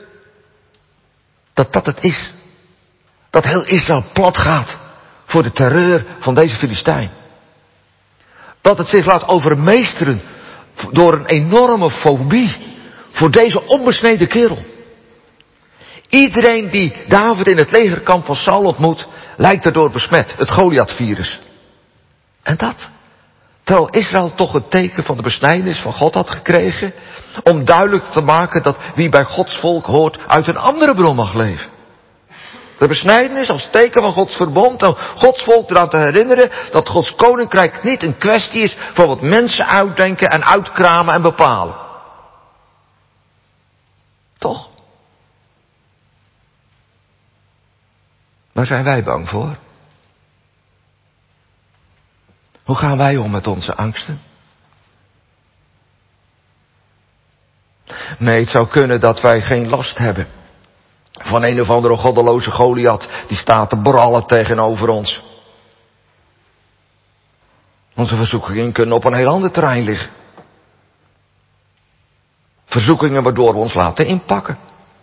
dat dat het is. Dat heel Israël plat gaat voor de terreur van deze Filistijn. Dat het zich laat overmeesteren door een enorme fobie voor deze onbesneden kerel. Iedereen die David in het legerkamp van Saul ontmoet, lijkt erdoor besmet, het Goliath-virus. En dat, terwijl Israël toch het teken van de besnijdenis van God had gekregen, om duidelijk te maken dat wie bij Gods volk hoort uit een andere bron mag leven. De besnijdenis als teken van Gods verbond, om Gods volk eraan te herinneren dat Gods koninkrijk niet een kwestie is van wat mensen uitdenken en uitkramen en bepalen. Toch? Waar zijn wij bang voor? Hoe gaan wij om met onze angsten? Nee, het zou kunnen dat wij geen last hebben van een of andere goddeloze Goliath die staat te brallen tegenover ons. Onze verzoekingen kunnen op een heel ander terrein liggen. Verzoekingen waardoor we ons laten inpakken.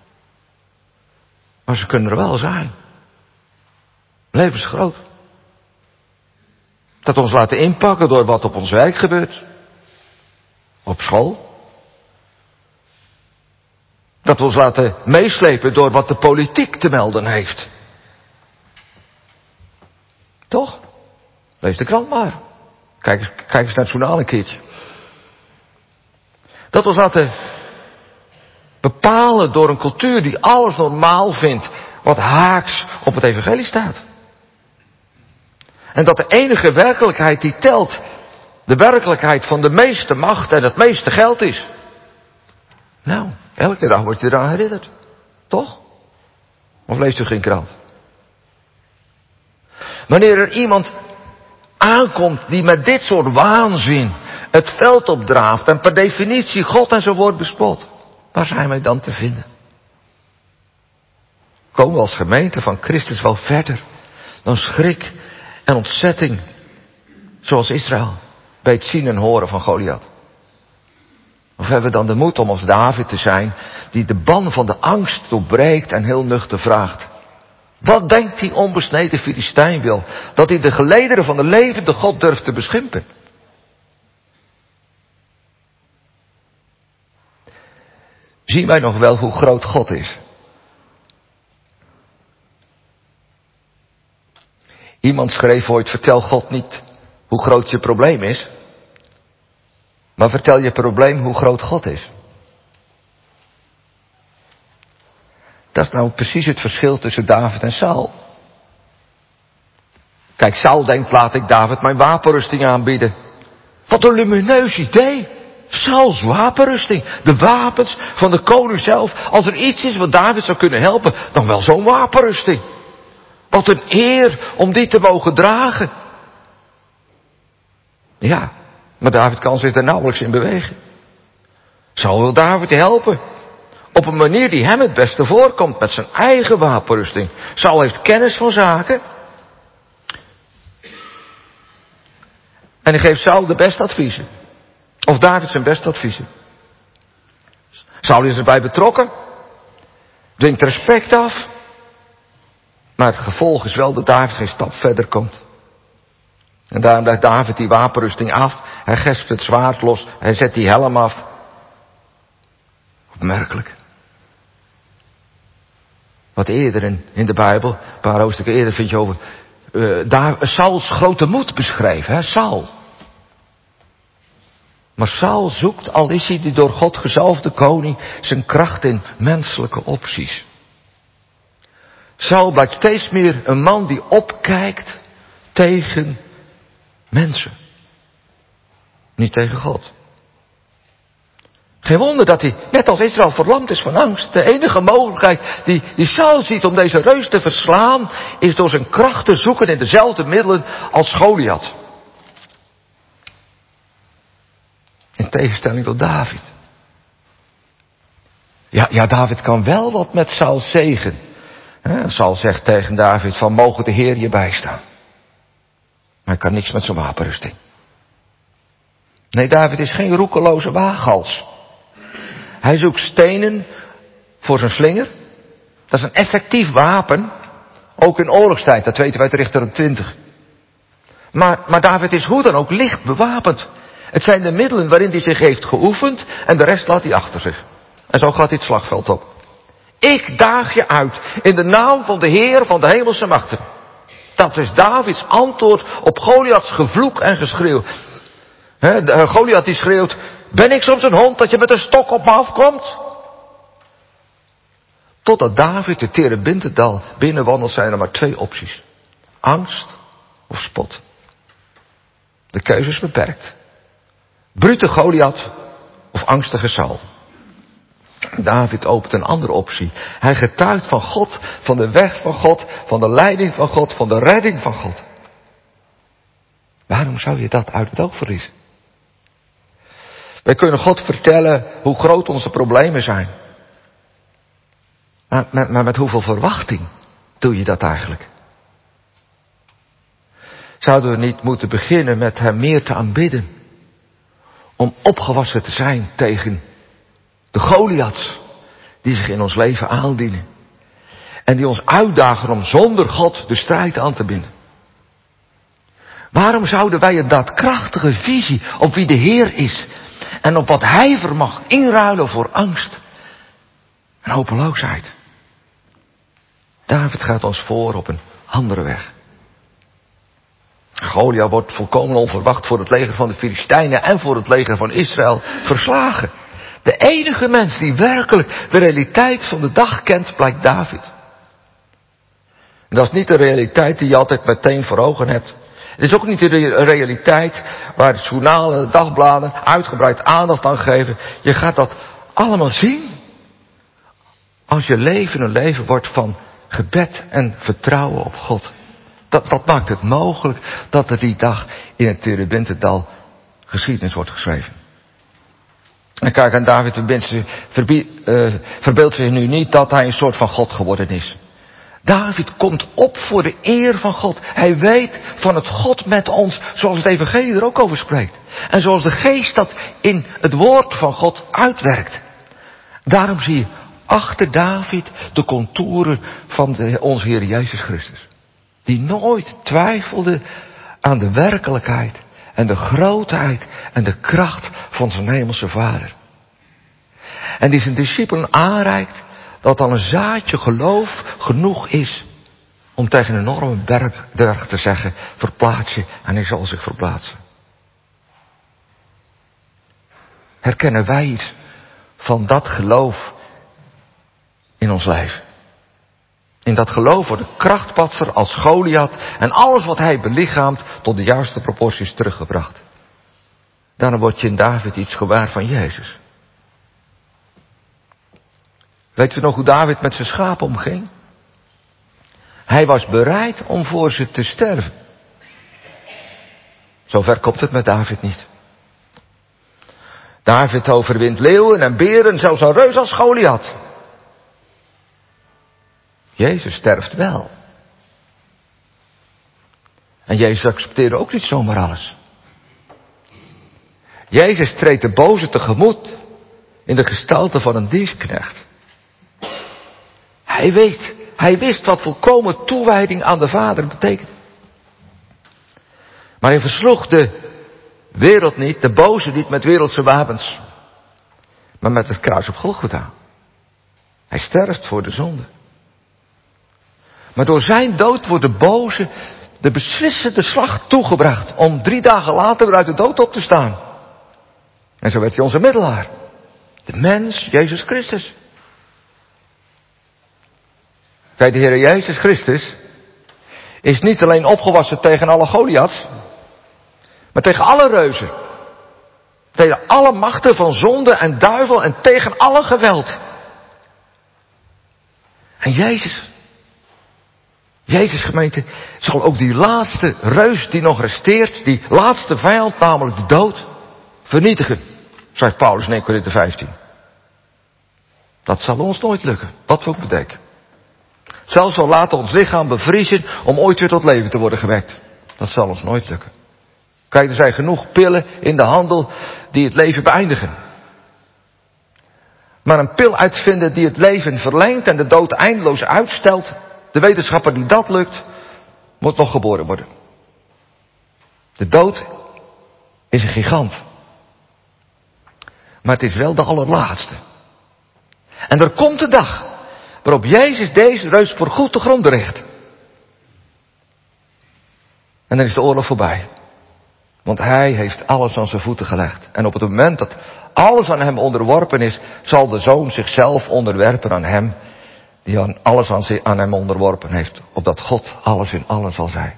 Maar ze kunnen er wel zijn. Levensgroot. Dat we ons laten inpakken door wat op ons werk gebeurt. Op school. Dat we ons laten meeslepen door wat de politiek te melden heeft. Toch? Lees de krant maar. Kijk eens naar het journaal een keertje. Dat we ons laten bepalen door een cultuur die alles normaal vindt wat haaks op het evangelie staat. En dat de enige werkelijkheid die telt, de werkelijkheid van de meeste macht en het meeste geld is. Nou, elke dag word je eraan herinnerd. Toch? Of leest u geen krant? Wanneer er iemand aankomt die met dit soort waanzin het veld opdraaft en per definitie God en zijn woord bespot, waar zijn wij dan te vinden? komen we als gemeente van Christus wel verder dan schrik en ontzetting, zoals Israël bij het zien en horen van Goliath? Of hebben we dan de moed om als David te zijn, die de ban van de angst doorbreekt en heel nuchter vraagt: wat denkt die onbesneden Filistijn wel, dat hij de gelederen van de levende God durft te beschimpen? Zien wij nog wel hoe groot God is? Iemand schreef ooit: vertel God niet hoe groot je probleem is, maar vertel je probleem hoe groot God is. Dat is nou precies het verschil tussen David en Saul. Kijk, Saul denkt: laat ik David mijn wapenrusting aanbieden. Wat een lumineus idee. Sauls wapenrusting. De wapens van de koning zelf. Als er iets is wat David zou kunnen helpen, dan wel zo'n wapenrusting. Wat een eer om die te mogen dragen. Ja, maar David kan zich er nauwelijks in bewegen. Saul wil David helpen. Op een manier die hem het beste voorkomt, met zijn eigen wapenrusting. Saul heeft kennis van zaken. En hij geeft Saul de beste adviezen. Of David zijn beste adviezen. Saul is erbij betrokken. Dwingt respect af. Maar het gevolg is wel dat David geen stap verder komt. En daarom legt David die wapenrusting af. Hij gespt het zwaard los. Hij zet die helm af. Opmerkelijk. Wat eerder in de Bijbel, een paar hoofdstukken eerder, vind je over Sauls grote moed beschreven. Hè? Saul. Maar Saul zoekt, al is hij die door God gezalfde koning, zijn kracht in menselijke opties. Saul blijkt steeds meer een man die opkijkt tegen mensen. Niet tegen God. Geen wonder dat hij, net als Israël, verlamd is van angst. De enige mogelijkheid die Saul ziet om deze reus te verslaan, is door zijn kracht te zoeken in dezelfde middelen als Goliath. In tegenstelling tot David. Ja, David kan wel wat met Sauls zegen. Saul zegt tegen David van: mogen de Heer je bijstaan. Maar hij kan niks met zijn wapenrusting. Nee, David is geen roekeloze waaghals. Hij zoekt stenen voor zijn slinger. Dat is een effectief wapen. Ook in oorlogstijd, dat weten wij uit Richteren 20. Maar David is hoe dan ook licht bewapend. Het zijn de middelen waarin hij zich heeft geoefend en de rest laat hij achter zich. En zo gaat hij het slagveld op. Ik daag je uit in de naam van de Heer van de hemelse machten. Dat is Davids antwoord op Goliaths gevloek en geschreeuw. Goliath die schreeuwt: ben ik soms een hond dat je met een stok op me afkomt? Totdat David de Terebintendal binnenwandelt, zijn er maar 2 opties. Angst of spot. De keuze is beperkt. Brute Goliath of angstige Saul. David opent een andere optie. Hij getuigt van God, van de weg van God, van de leiding van God, van de redding van God. Waarom zou je dat uit het oog verliezen? Wij kunnen God vertellen hoe groot onze problemen zijn. Maar met hoeveel verwachting doe je dat eigenlijk? Zouden we niet moeten beginnen met hem meer te aanbidden? Om opgewassen te zijn tegen de Goliaths die zich in ons leven aandienen. En die ons uitdagen om zonder God de strijd aan te binden. Waarom zouden wij een daadkrachtige visie op wie de Heer is en op wat Hij vermag inruilen voor angst en hopeloosheid? David gaat ons voor op een andere weg. Goliath wordt volkomen onverwacht voor het leger van de Filistijnen en voor het leger van Israël verslagen. De enige mens die werkelijk de realiteit van de dag kent, blijkt David. En dat is niet de realiteit die je altijd meteen voor ogen hebt. Het is ook niet de realiteit waar de journalen en de dagbladen uitgebreid aandacht aan geven. Je gaat dat allemaal zien als je leven een leven wordt van gebed en vertrouwen op God. Dat maakt het mogelijk dat er die dag in het Terebintendal geschiedenis wordt geschreven. En kijk, aan David verbeeldt zich nu niet dat hij een soort van God geworden is. David komt op voor de eer van God. Hij weet van het God met ons, zoals het evangelie er ook over spreekt. En zoals de geest dat in het woord van God uitwerkt. Daarom zie je achter David de contouren van onze Heer Jezus Christus. Die nooit twijfelde aan de werkelijkheid en de grootheid en de kracht van zijn hemelse Vader. En die zijn discipelen aanreikt dat dan een zaadje geloof genoeg is om tegen een enorme berg te zeggen, verplaats je en hij zal zich verplaatsen. Herkennen wij iets van dat geloof in ons leven? In dat geloof wordt de krachtpatser als Goliath en alles wat hij belichaamt tot de juiste proporties teruggebracht. Daarna wordt je in David iets gewaar van Jezus. Weet u nog hoe David met zijn schapen omging? Hij was bereid om voor ze te sterven. Zover komt het met David niet. David overwint leeuwen en beren, zelfs een reus als Goliath. Jezus sterft wel. En Jezus accepteerde ook niet zomaar alles. Jezus treedt de boze tegemoet in de gestalte van een dienstknecht. Hij wist wat volkomen toewijding aan de Vader betekent. Maar hij versloeg de wereld niet, de boze niet met wereldse wapens, maar met het kruis op Golgotha. Hij sterft voor de zonde. Maar door zijn dood wordt de boze de beslissende slag toegebracht om 3 dagen later weer uit de dood op te staan. En zo werd hij onze middelaar. De mens, Jezus Christus. Kijk, de Heer Jezus Christus is niet alleen opgewassen tegen alle Goliaths, maar tegen alle reuzen. Tegen alle machten van zonde en duivel en tegen alle geweld. En Jezus gemeente, zal ook die laatste reus die nog resteert, die laatste vijand, namelijk de dood, vernietigen. Schrijft Paulus in 1 Korinthe 15. Dat zal ons nooit lukken, wat we ook bedenken. Zelfs al laten ons lichaam bevriezen om ooit weer tot leven te worden gewekt. Dat zal ons nooit lukken. Kijk, er zijn genoeg pillen in de handel die het leven beëindigen. Maar een pil uitvinden die het leven verlengt en de dood eindeloos uitstelt, de wetenschapper die dat lukt, moet nog geboren worden. De dood is een gigant. Maar het is wel de allerlaatste. En er komt de dag waarop Jezus deze reus voorgoed te gronden richt. En dan is de oorlog voorbij. Want hij heeft alles aan zijn voeten gelegd. En op het moment dat alles aan hem onderworpen is, zal de Zoon zichzelf onderwerpen aan hem, die alles aan hem onderworpen heeft. Opdat God alles in allen zal zijn.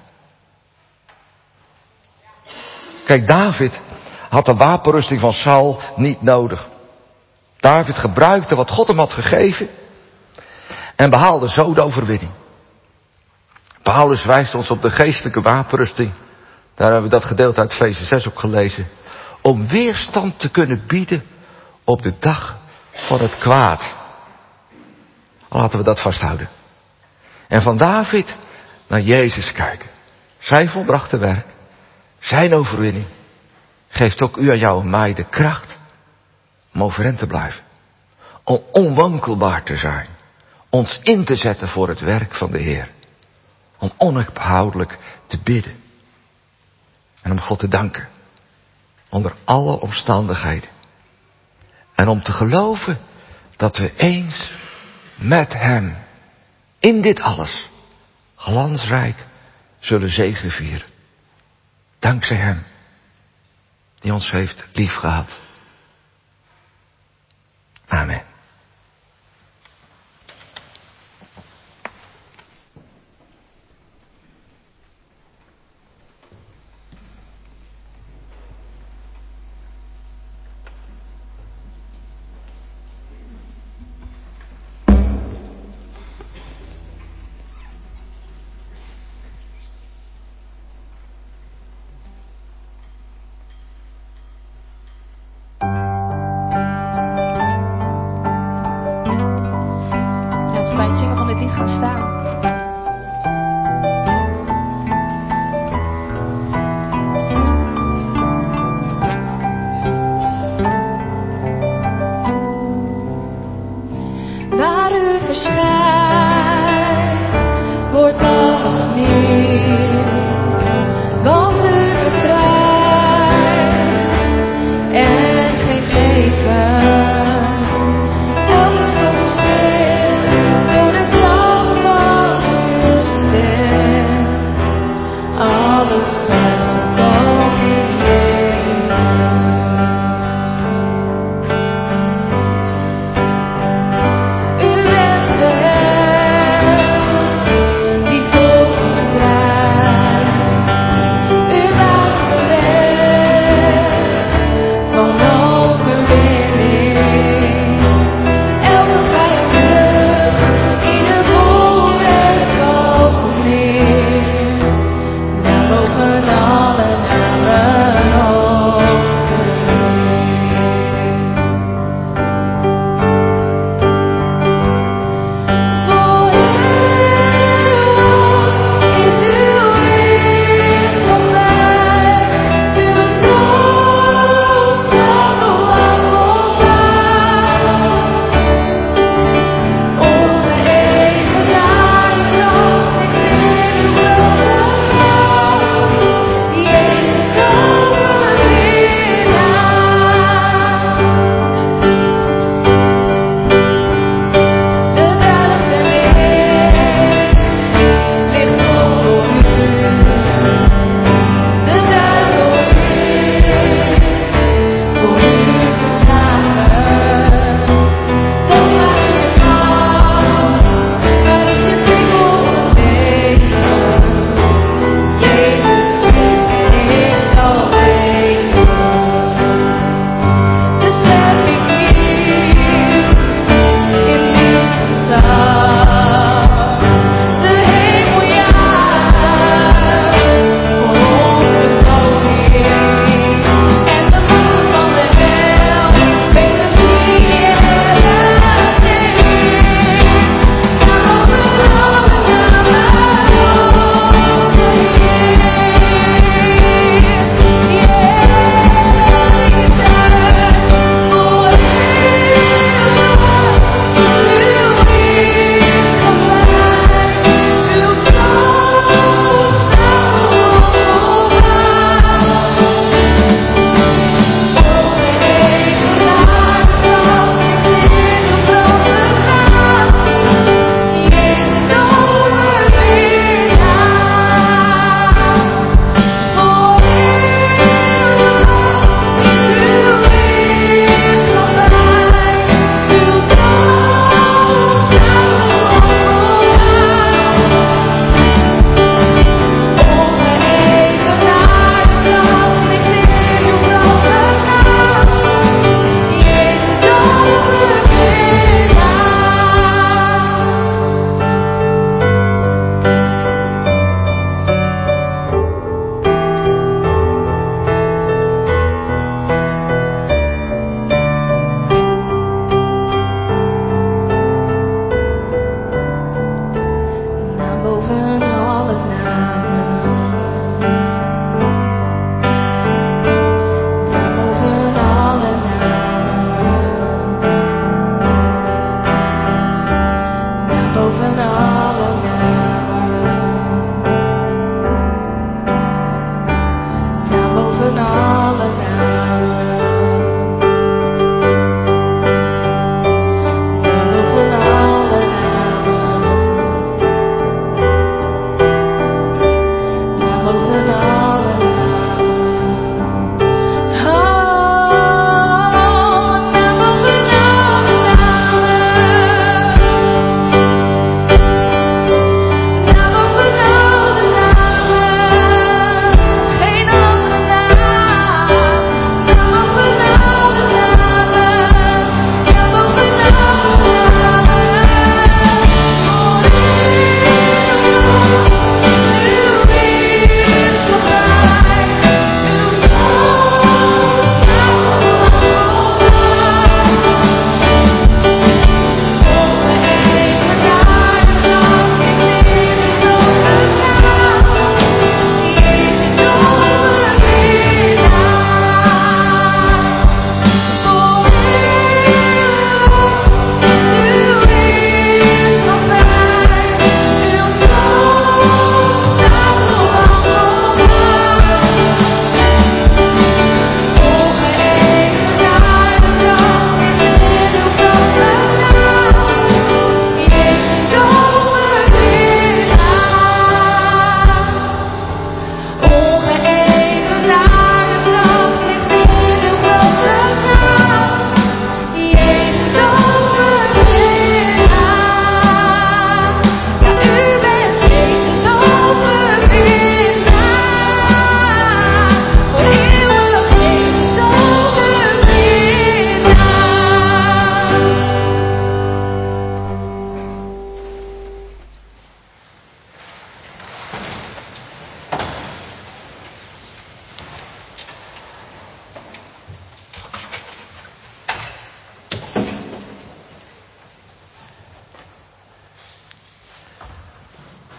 Kijk, David had de wapenrusting van Saul niet nodig. David gebruikte wat God hem had gegeven en behaalde zo de overwinning. Paulus wijst ons op de geestelijke wapenrusting. Daar hebben we dat gedeelte uit Efeze 6 ook gelezen. Om weerstand te kunnen bieden op de dag van het kwaad. Laten we dat vasthouden. En van David naar Jezus kijken. Zijn volbrachte werk. Zijn overwinning. Geeft ook u aan jou en mij de kracht om overeind te blijven. Om onwankelbaar te zijn. Ons in te zetten voor het werk van de Heer. Om onophoudelijk te bidden. En om God te danken. Onder alle omstandigheden. En om te geloven dat we eens met Hem in dit alles glansrijk zullen zegevieren. Dankzij Hem die ons heeft liefgehad. Amen. Laten we bij het zingen van dit lied gaan staan. verschijnt, wordt alles nieuw, want u bevrijdt en geeft leven. Elke stof verstillt door de klank van uw stem. Alles blijft volkomen in Jezus. U bent de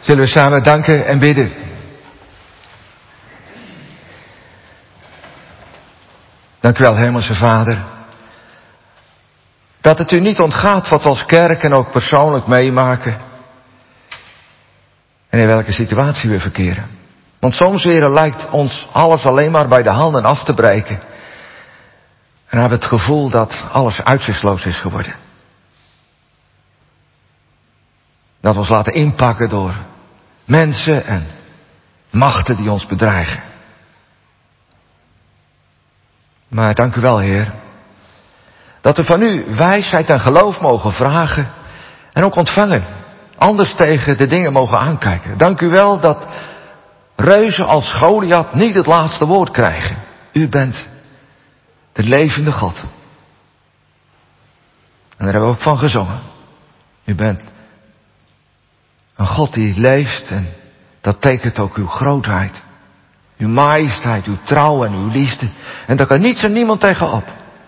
Zullen we samen danken en bidden? Dank u wel, Hemelse Vader. Dat het u niet ontgaat wat we als kerk en ook persoonlijk meemaken. En in welke situatie we verkeren. Want soms weer lijkt ons alles alleen maar bij de handen af te breken. En hebben we het gevoel dat alles uitzichtloos is geworden. Dat we ons laten inpakken door mensen en machten die ons bedreigen. Maar dank u wel, Heer. Dat we van u wijsheid en geloof mogen vragen. En ook ontvangen. Anders tegen de dingen mogen aankijken. Dank u wel dat reuzen als Goliat niet het laatste woord krijgen. U bent de levende God. En daar hebben we ook van gezongen. U bent een God die leeft en dat tekent ook uw grootheid. Uw majesteit, uw trouw en uw liefde. En daar kan niets en niemand tegenop.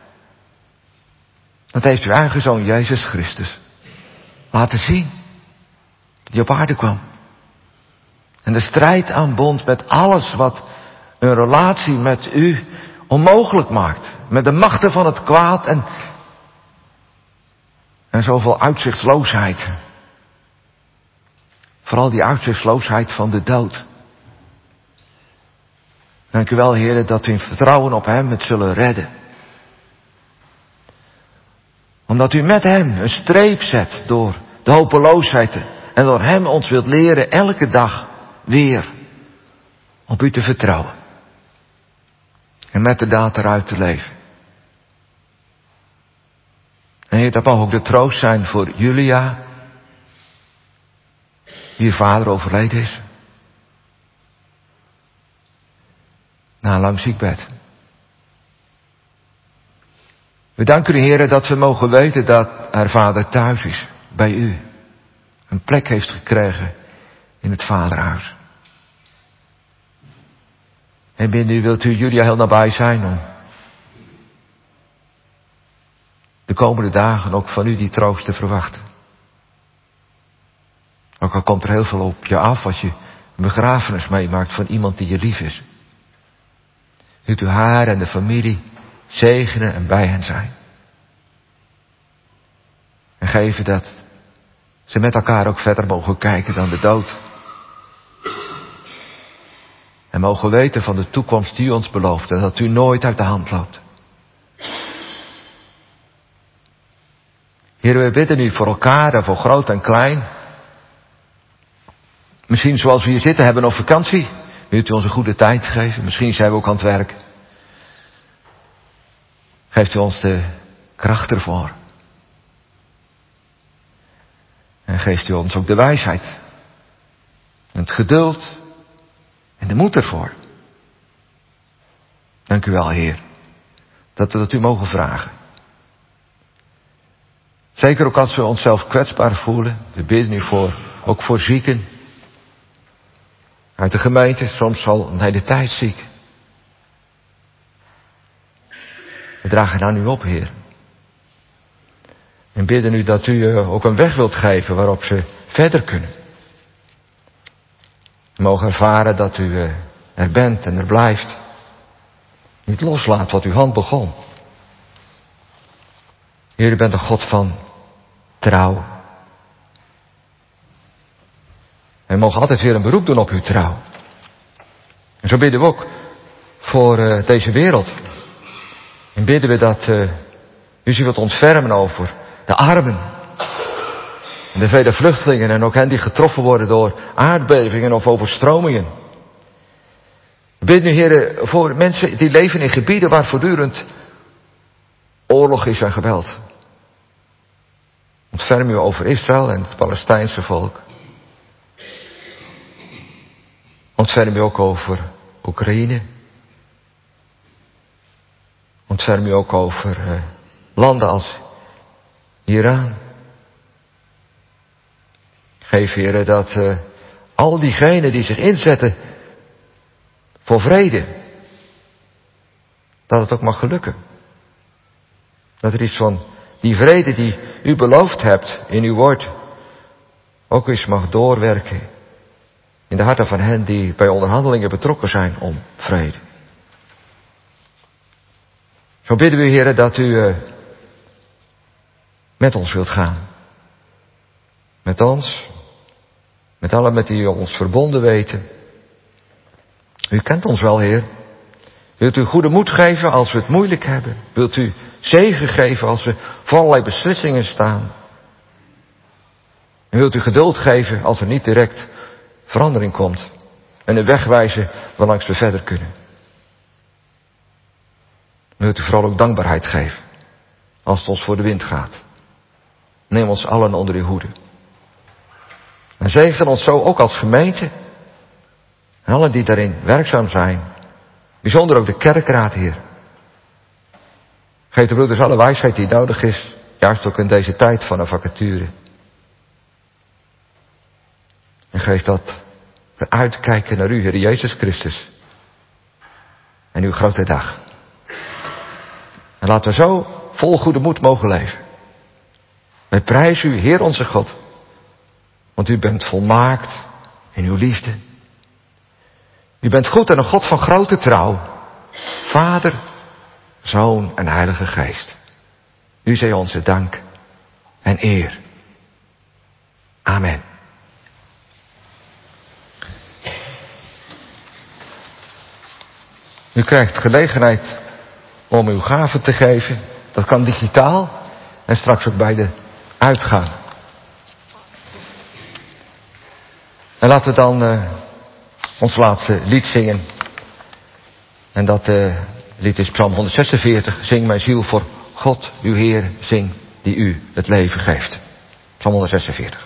Dat heeft uw eigen Zoon Jezus Christus laten zien. Die op aarde kwam. En de strijd aanbond met alles wat een relatie met u onmogelijk maakt. Met de machten van het kwaad en zoveel uitzichtsloosheid. Vooral die uitzichtsloosheid van de dood. Dank u wel, Heer, dat we in vertrouwen op hem het zullen redden. Omdat u met hem een streep zet door de hopeloosheid. En door hem ons wilt leren elke dag weer op u te vertrouwen. En met de daad eruit te leven. En Heer, dat mag ook de troost zijn voor Julia. Wier vader overleden is. Na een lang ziekbed. We danken u, Heer, dat we mogen weten dat haar vader thuis is. Bij u. Een plek heeft gekregen in het vaderhuis. En binnen u wilt u Julia heel nabij zijn om de komende dagen ook van u die troost te verwachten. Ook al komt er heel veel op je af als je een begrafenis meemaakt van iemand die je lief is. Wilt u haar en de familie zegenen en bij hen zijn. En geven dat ze met elkaar ook verder mogen kijken dan de dood. En mogen weten van de toekomst die u ons belooft. En dat u nooit uit de hand loopt. Heer, we bidden u voor elkaar en voor groot en klein. Misschien zoals we hier zitten hebben op vakantie. Wilt u ons een goede tijd geven. Misschien zijn we ook aan het werk. Geeft u ons de kracht ervoor. En geeft u ons ook de wijsheid. En het geduld. En de moed ervoor. Dank u wel, Heer. Dat we dat u mogen vragen. Zeker ook als we onszelf kwetsbaar voelen. We bidden u voor, ook voor zieken. Uit de gemeente, soms al een hele tijd ziek. We dragen aan u op, Heer. En bidden u dat u ook een weg wilt geven waarop ze verder kunnen. We mogen ervaren dat u er bent en er blijft. Niet loslaat wat uw hand begon. Heer, u bent een God van trouw. En we mogen altijd weer een beroep doen op uw trouw. En zo bidden we ook voor deze wereld. En bidden we dat u zich wilt ontfermen over de armen. En de vele vluchtelingen en ook hen die getroffen worden door aardbevingen of overstromingen. We bidden u, Heer, voor mensen die leven in gebieden waar voortdurend oorlog is en geweld. Ontferm u over Israël en het Palestijnse volk. Ontferm u ook over Oekraïne. Ontferm u ook over landen als Iran. Geef, Heer, dat al diegenen die zich inzetten voor vrede, dat het ook mag gelukken. Dat er iets van die vrede die u beloofd hebt in uw woord ook eens mag doorwerken in de harten van hen die bij onderhandelingen betrokken zijn om vrede. Zo bidden we, Heer, dat u met ons wilt gaan. Met ons, met allen met die ons verbonden weten. U kent ons wel, Heer. Wilt u goede moed geven als we het moeilijk hebben? Wilt u zegen geven als we voor allerlei beslissingen staan? En wilt u geduld geven als er niet direct verandering komt? En een weg wijzen waarlangs we verder kunnen? Wilt u vooral ook dankbaarheid geven als het ons voor de wind gaat? Neem ons allen onder uw hoede. En zegen ons zo ook als gemeente. En allen die daarin werkzaam zijn. Bijzonder ook de kerkraad, Heer. Geef de broeders alle wijsheid die nodig is. Juist ook in deze tijd van een vacature. En geef dat we uitkijken naar u, Heer Jezus Christus. En uw grote dag. En laten we zo vol goede moed mogen leven. Wij prijzen u, Heer onze God. Want u bent volmaakt in uw liefde. U bent goed en een God van grote trouw. Vader, Zoon en Heilige Geest. U zij onze dank en eer. Amen. U krijgt gelegenheid om uw gaven te geven. Dat kan digitaal en straks ook bij de uitgang. En laten we dan ons laatste lied zingen. En dat lied is Psalm 146. Zing mijn ziel voor God, uw Heer, zing die u het leven geeft. Psalm 146.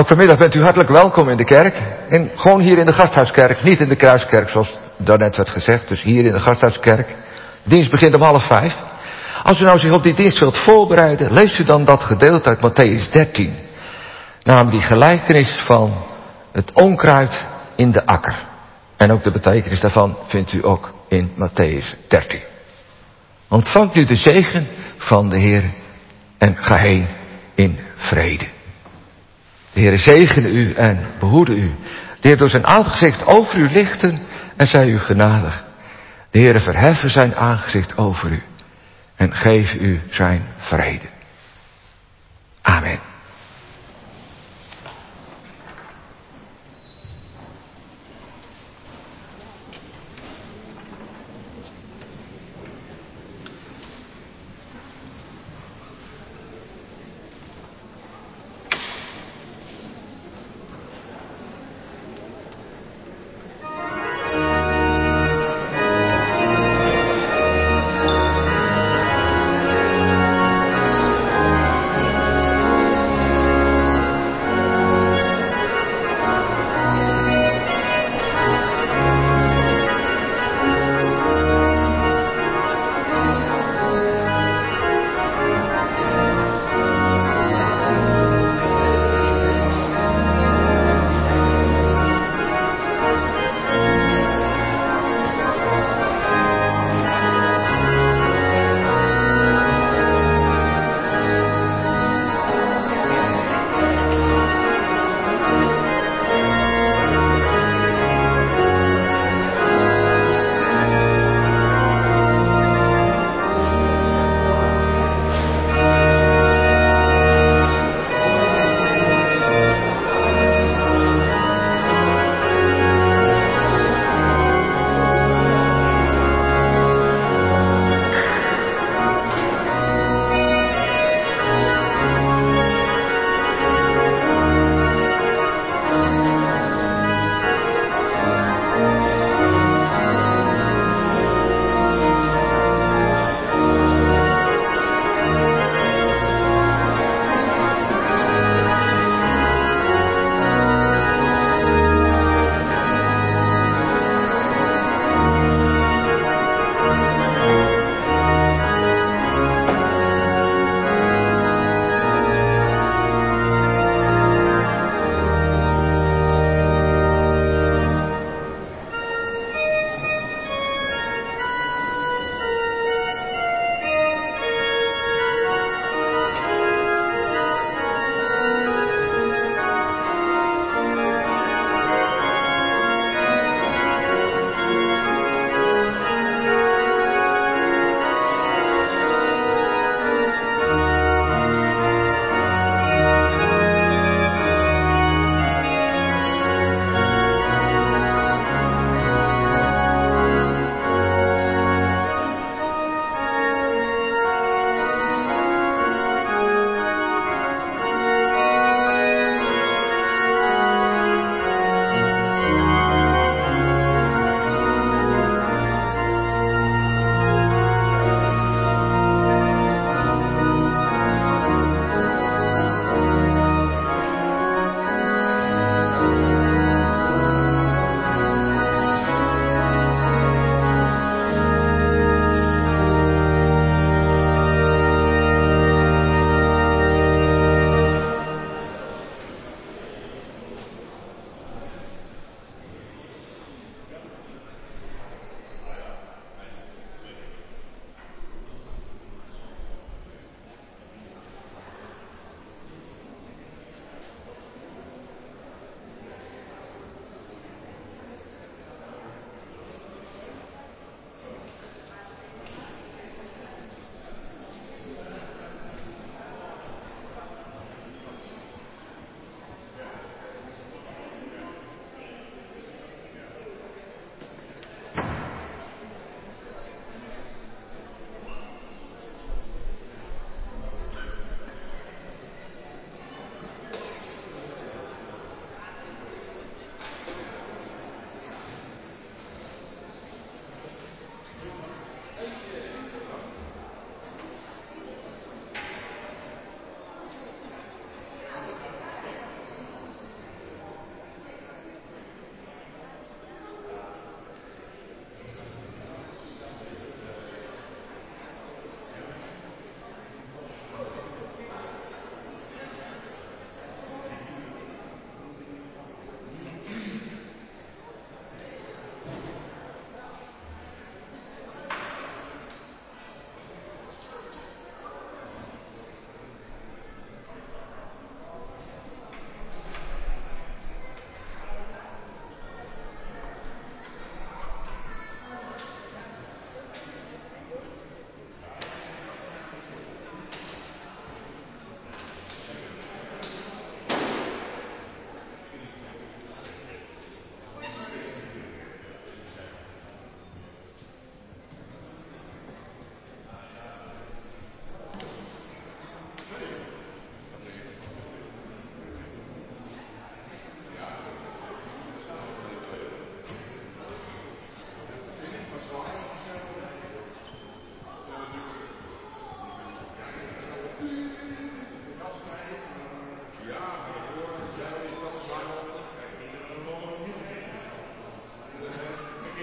Ook vanmiddag bent u hartelijk welkom in de kerk. En gewoon hier in de Gasthuiskerk, niet in de Kruiskerk zoals daarnet werd gezegd. Dus hier in de Gasthuiskerk. De dienst begint om 4:30. Als u nou zich op die dienst wilt voorbereiden, leest u dan dat gedeelte uit Mattheüs 13. Namelijk die gelijkenis van het onkruid in de akker. En ook de betekenis daarvan vindt u ook in Mattheüs 13. Ontvangt nu de zegen van de Heer en ga heen in vrede. De Heer zegene u en behoede u. De Heer door zijn aangezicht over u lichten en zij u genadig. De Heer verheffen zijn aangezicht over u en geef u zijn vrede. Amen.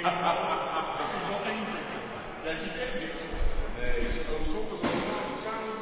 Jij ziet echt niks. Nee, ze komen soms wel samen.